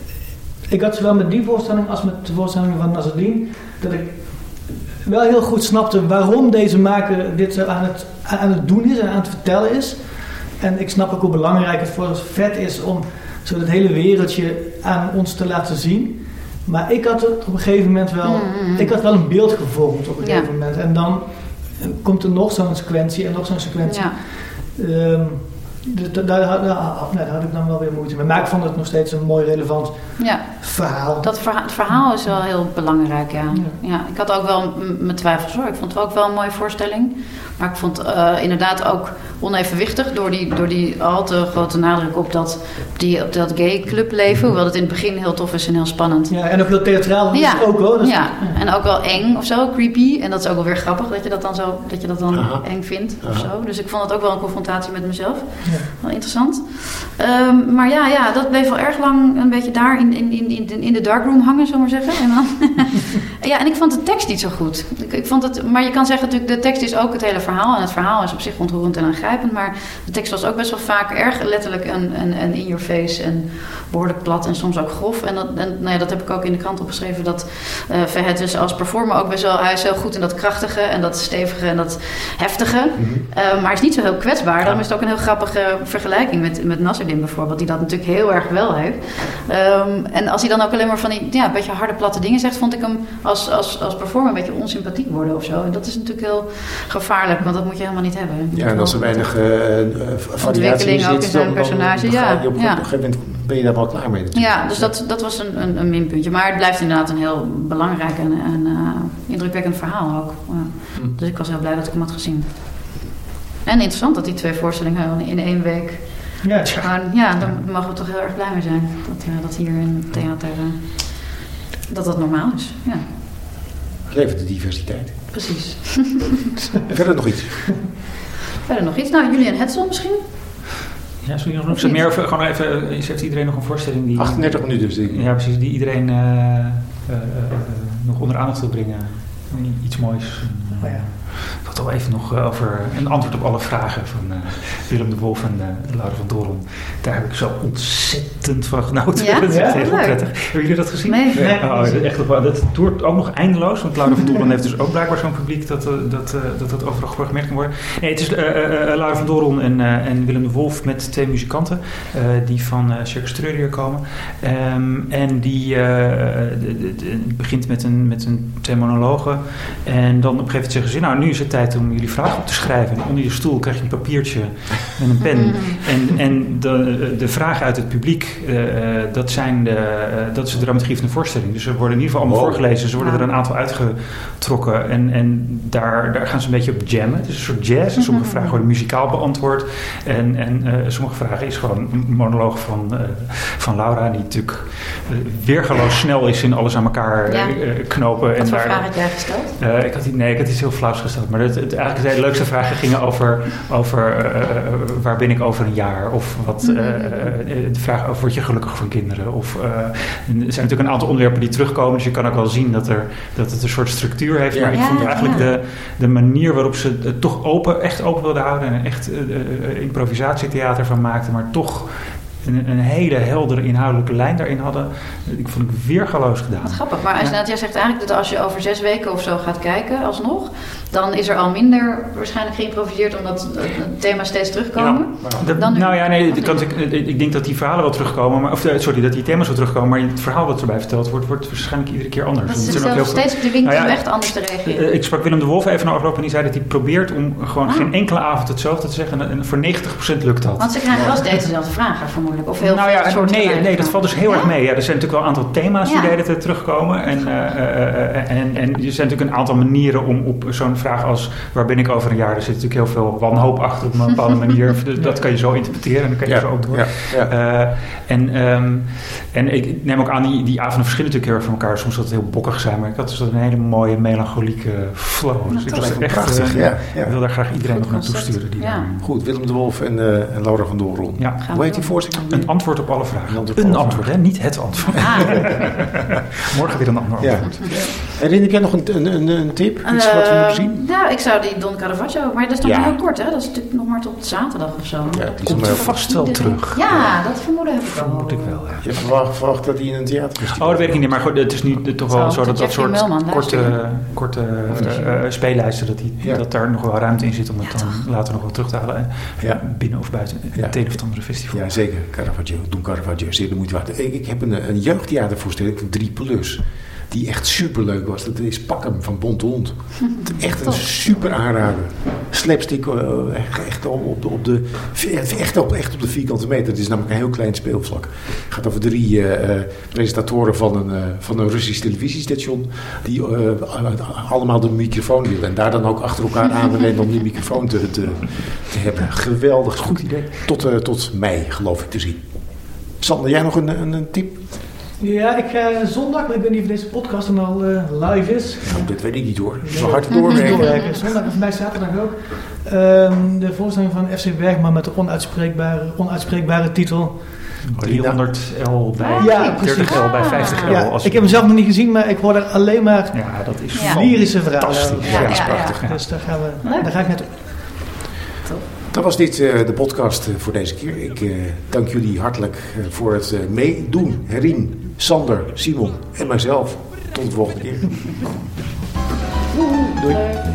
ik had zowel met die voorstelling als met de voorstelling van Nazaddin dat ik wel heel goed snapte waarom deze maker dit zo aan het, aan het doen is en aan het vertellen is. En ik snap ook hoe belangrijk het voor Vet is om zo dat hele wereldje aan ons te laten zien. Maar ik had het op een gegeven moment wel, mm-hmm. ik had wel een beeld gevormd op een ja. gegeven moment. En dan komt er nog zo'n sequentie en nog zo'n sequentie. Ja. Um, dus daar, daar, daar, daar had ik dan wel weer moeite mee. Maar ik vond het nog steeds een mooi relevant ja. verhaal. Dat verhaal. Het verhaal is wel heel belangrijk, ja. ja. ja ik had ook wel m- mijn twijfels hoor. Ik vond het ook wel een mooie voorstelling. Maar ik vond uh, inderdaad ook onevenwichtig door die, door die al te grote nadruk op dat, die, op dat gay clubleven. Hoewel het in het begin heel tof is en heel spannend. Ja, en ook heel theatraal. Ja, is ook hoor. Ja. ja, en ook wel eng of zo, creepy. En dat is ook wel weer grappig dat je dat dan zo, dat je dat dan Aha. eng vindt of Aha. zo. Dus ik vond het ook wel een confrontatie met mezelf. Ja. Wel interessant. Um, maar ja, ja, dat bleef wel erg lang een beetje daar in, in, in, in, in de darkroom hangen, zullen we maar zeggen. En dan ja, en ik vond de tekst niet zo goed. Ik, ik vond het, maar je kan zeggen natuurlijk, de tekst is ook het hele verhaal. En het verhaal is op zich ontroerend en aangrijpend. Maar de tekst was ook best wel vaak erg letterlijk en, en, en in your face. En behoorlijk plat en soms ook grof. En, dat, en nou ja, dat heb ik ook in de krant opgeschreven. Dat uh, Verhet dus als performer ook best wel... Hij is heel goed in dat krachtige en dat stevige en dat heftige. Mm-hmm. Uh, maar hij is niet zo heel kwetsbaar. Ja. Daarom is het ook een heel grappige vergelijking met, met Nazaddin bijvoorbeeld. Die dat natuurlijk heel erg wel heeft. Um, en als hij dan ook alleen maar van die ja, een beetje harde platte dingen zegt... vond ik hem als, als, als performer een beetje onsympathiek worden of zo. En dat is natuurlijk heel gevaarlijk. Want dat moet je helemaal niet hebben. Ja, en als er weinig uh, variatie in zit... ook in zijn personage, dan, ja. Dan je op, ja. op een gegeven moment ben je daar wel klaar mee natuurlijk. Ja, dus dat, dat was een, een, een minpuntje. Maar het blijft inderdaad een heel belangrijk en, en uh, indrukwekkend verhaal ook. Ja. Hm. Dus ik was heel blij dat ik hem had gezien. En interessant dat die twee voorstellingen in één week... Ja, gewoon, ja, daar mogen we toch heel erg blij mee zijn. Dat, uh, dat hier in het theater... Uh, dat dat normaal is, ja. Levert de diversiteit. Precies. Verder nog iets? Verder nog iets? Nou, Julian Hetzel misschien? Ja, sorry, nog, nog meer over, gewoon even, heeft iedereen nog een voorstelling die... achtendertig minuten dus. Ja, precies, die iedereen uh, uh, uh, nog onder aandacht wil brengen. Iets moois. Uh, oh ja. Ik had al even nog uh, over een antwoord op alle vragen van uh, Willem de Wolf en uh, Laura van Doorn. Daar heb ik zo ontzettend van genoten. Ja? Dat is echt ja, heel prettig. Hebben jullie dat gezien? Nee. nee. Oh, dat, echt, dat toert ook nog eindeloos. Want Laura van Doorn heeft dus ook blijkbaar zo'n publiek dat uh, dat, uh, dat, dat overal geprogrammeerd kan worden. Nee, het is uh, uh, Laura van Doorn en, uh, en Willem de Wolf met twee muzikanten uh, die van uh, Circus Treurier komen. Um, en die uh, de, de, de, begint met een, met een twee monologen. En dan op een gegeven moment zeggen ze, nou nu is het tijd om jullie vragen op te schrijven. En onder je stoel krijg je een papiertje en een pen. En, en de, de vragen uit het publiek, uh, dat, zijn de, uh, dat is de dramaturgie van de voorstelling. Dus ze worden in ieder geval allemaal wow. voorgelezen. Ze worden er een aantal uitgetrokken. En, en daar, daar gaan ze een beetje op jammen. Het is een soort jazz. En sommige vragen worden muzikaal beantwoord. En, en uh, sommige vragen is gewoon een monoloog van, uh, van Laura, die natuurlijk uh, weergaloos snel is in alles aan elkaar ja. uh, knopen. Wat en voor daar, vraag had jij gesteld? Uh, ik had, nee, ik had iets heel flauws gesteld. Maar het, het, eigenlijk de leukste vragen gingen over, over uh, waar ben ik over een jaar? Of wat, uh, uh, de vraag over word je gelukkig van kinderen? Of, uh, er zijn natuurlijk een aantal onderwerpen die terugkomen. Dus je kan ook wel zien dat, er, dat het een soort structuur heeft. Ja. Maar ik ja, vond eigenlijk ja. de, de manier waarop ze het toch open, echt open wilden houden. En echt uh, uh, improvisatietheater van maakten. Maar toch Een, een hele heldere inhoudelijke lijn daarin hadden. Ik vond het weergaloos gedaan. Wat grappig. Maar als, ja. jij zegt eigenlijk dat als je over zes weken of zo gaat kijken, alsnog, dan is er al minder waarschijnlijk geïmproviseerd omdat het thema steeds terugkomen. Ja. Dan nou ja, nee, ik, kan, ik, ik denk dat die verhalen wel terugkomen, maar, of sorry, dat die thema's wel terugkomen, maar het verhaal dat erbij verteld wordt, wordt waarschijnlijk iedere keer anders. Dat is dus zelfs steeds op de winkel nou ja, echt anders te reageren. Ik sprak Willem de Wolf even over en die zei dat hij probeert om gewoon ah. geen enkele avond hetzelfde te zeggen en voor negentig procent lukt dat. Want ze krijgen wel steeds dezelfde vragen vermoedelijk. Of heel nou ja, soort nee, nee, dat valt dus heel ja? erg mee. Ja, er zijn natuurlijk wel een aantal thema's ja. die de hele tijd terugkomen. En, uh, uh, en, en er zijn natuurlijk een aantal manieren om op zo'n vraag als waar ben ik over een jaar? Er zit natuurlijk heel veel wanhoop achter op een bepaalde manier. Dat kan je zo interpreteren en dan kan je ja. zo ook door. Ja. Ja. Uh, en, um, en ik neem ook aan, die, die avonden verschillen natuurlijk heel erg van elkaar. Soms dat het heel bokkig zijn, maar ik had dus een hele mooie melancholieke flow. Dus ik was echt prachtig. Uh, ja. Ja. Ik wil daar graag iedereen nog naartoe sturen. Die ja. Goed, Willem de Wolf en, uh, en Laura van Doorn. Ja. Hoe heet die voorstelling? Een antwoord op alle vragen. Een antwoord, een antwoord hè? Niet het antwoord. Ah. Morgen weer een ander ja. antwoord. Herinner jij nog een, een, een tip? Iets uh, wat we moeten zien? Ja, ik zou die Don Caravaggio, maar dat is nog ja. heel kort, hè? Dat is natuurlijk nog maar tot zaterdag of zo. Ja, die komt er vast wel terug. Ja, dat vermoeden heb ik al. Moet ik wel, ja. Je hebt verwacht, verwacht dat hij in een theater is. Oh, dat weet ik niet, maar goed, het is nu toch wel zo, zo dat dat soort Melman, korte, korte uh, speellijsten, dat, die, ja. dat daar nog wel ruimte in zit om het dan ja, later nog wel terug te halen. Ja. Binnen of buiten ja. het een of andere festival. Ja, zeker. Caravaggio, Don Caravaggio, zeer de moeite waard. Ik, ik heb een, een jeugdtheatervoorstelling van drie plus. Die echt superleuk was. Dat is Pak hem van Bonte Hond. Echt een super aanrader. Slapstick uh, echt, op de, op de, echt, op, echt op de vierkante meter. Het is namelijk een heel klein speelvlak. Het gaat over drie uh, presentatoren van een, uh, van een Russisch televisiestation. Die uh, allemaal de microfoon willen. En daar dan ook achter elkaar aanrennen om die microfoon te, te, te hebben. Geweldig. Goed idee. Tot, uh, tot mei geloof ik te zien. Sander, jij nog een, een, een tip? Ja, ik ga zondag, maar ik weet niet of deze podcast dan al uh, live is. Nou, dat weet ik niet hoor. Zo hard doorwerken. Zondag en voor mij zaterdag ook. Um, de voorstelling van F C Bergman met de onuitspreekbare, onuitspreekbare titel. driehonderd L bij ja, dertig L bij vijftig L. Ja, als ik heb hem zelf nog niet gezien, maar ik hoor er alleen maar ja, dat is ja. lyrische verhalen. Fantastisch. Ja, ja, dat is prachtig. Ja. Dus daar, gaan we, daar ga ik naartoe. Dan was dit uh, de podcast uh, voor deze keer. Ik uh, dank jullie hartelijk uh, voor het uh, meedoen. Herien, Sander, Simon en mijzelf. Tot de volgende keer. Doei.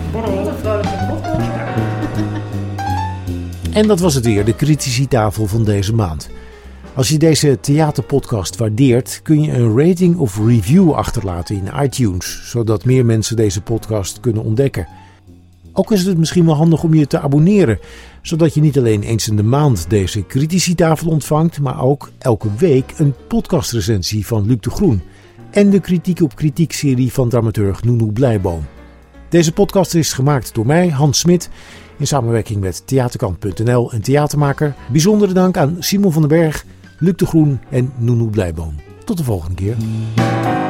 En dat was het weer, de Criticitafel van deze maand. Als je deze theaterpodcast waardeert, kun je een rating of review achterlaten in iTunes, zodat meer mensen deze podcast kunnen ontdekken. Ook is het misschien wel handig om je te abonneren, zodat je niet alleen eens in de maand deze Criticitafel ontvangt, maar ook elke week een podcastrecensie van Luc de Groen en de Kritiek op Kritiek-serie van dramaturg Nounou Blijboom. Deze podcast is gemaakt door mij, Hans Smit, in samenwerking met theaterkant punt n l en Theatermaker. Bijzondere dank aan Simon van den Berg, Luc de Groen en Nounou Blijboom. Tot de volgende keer.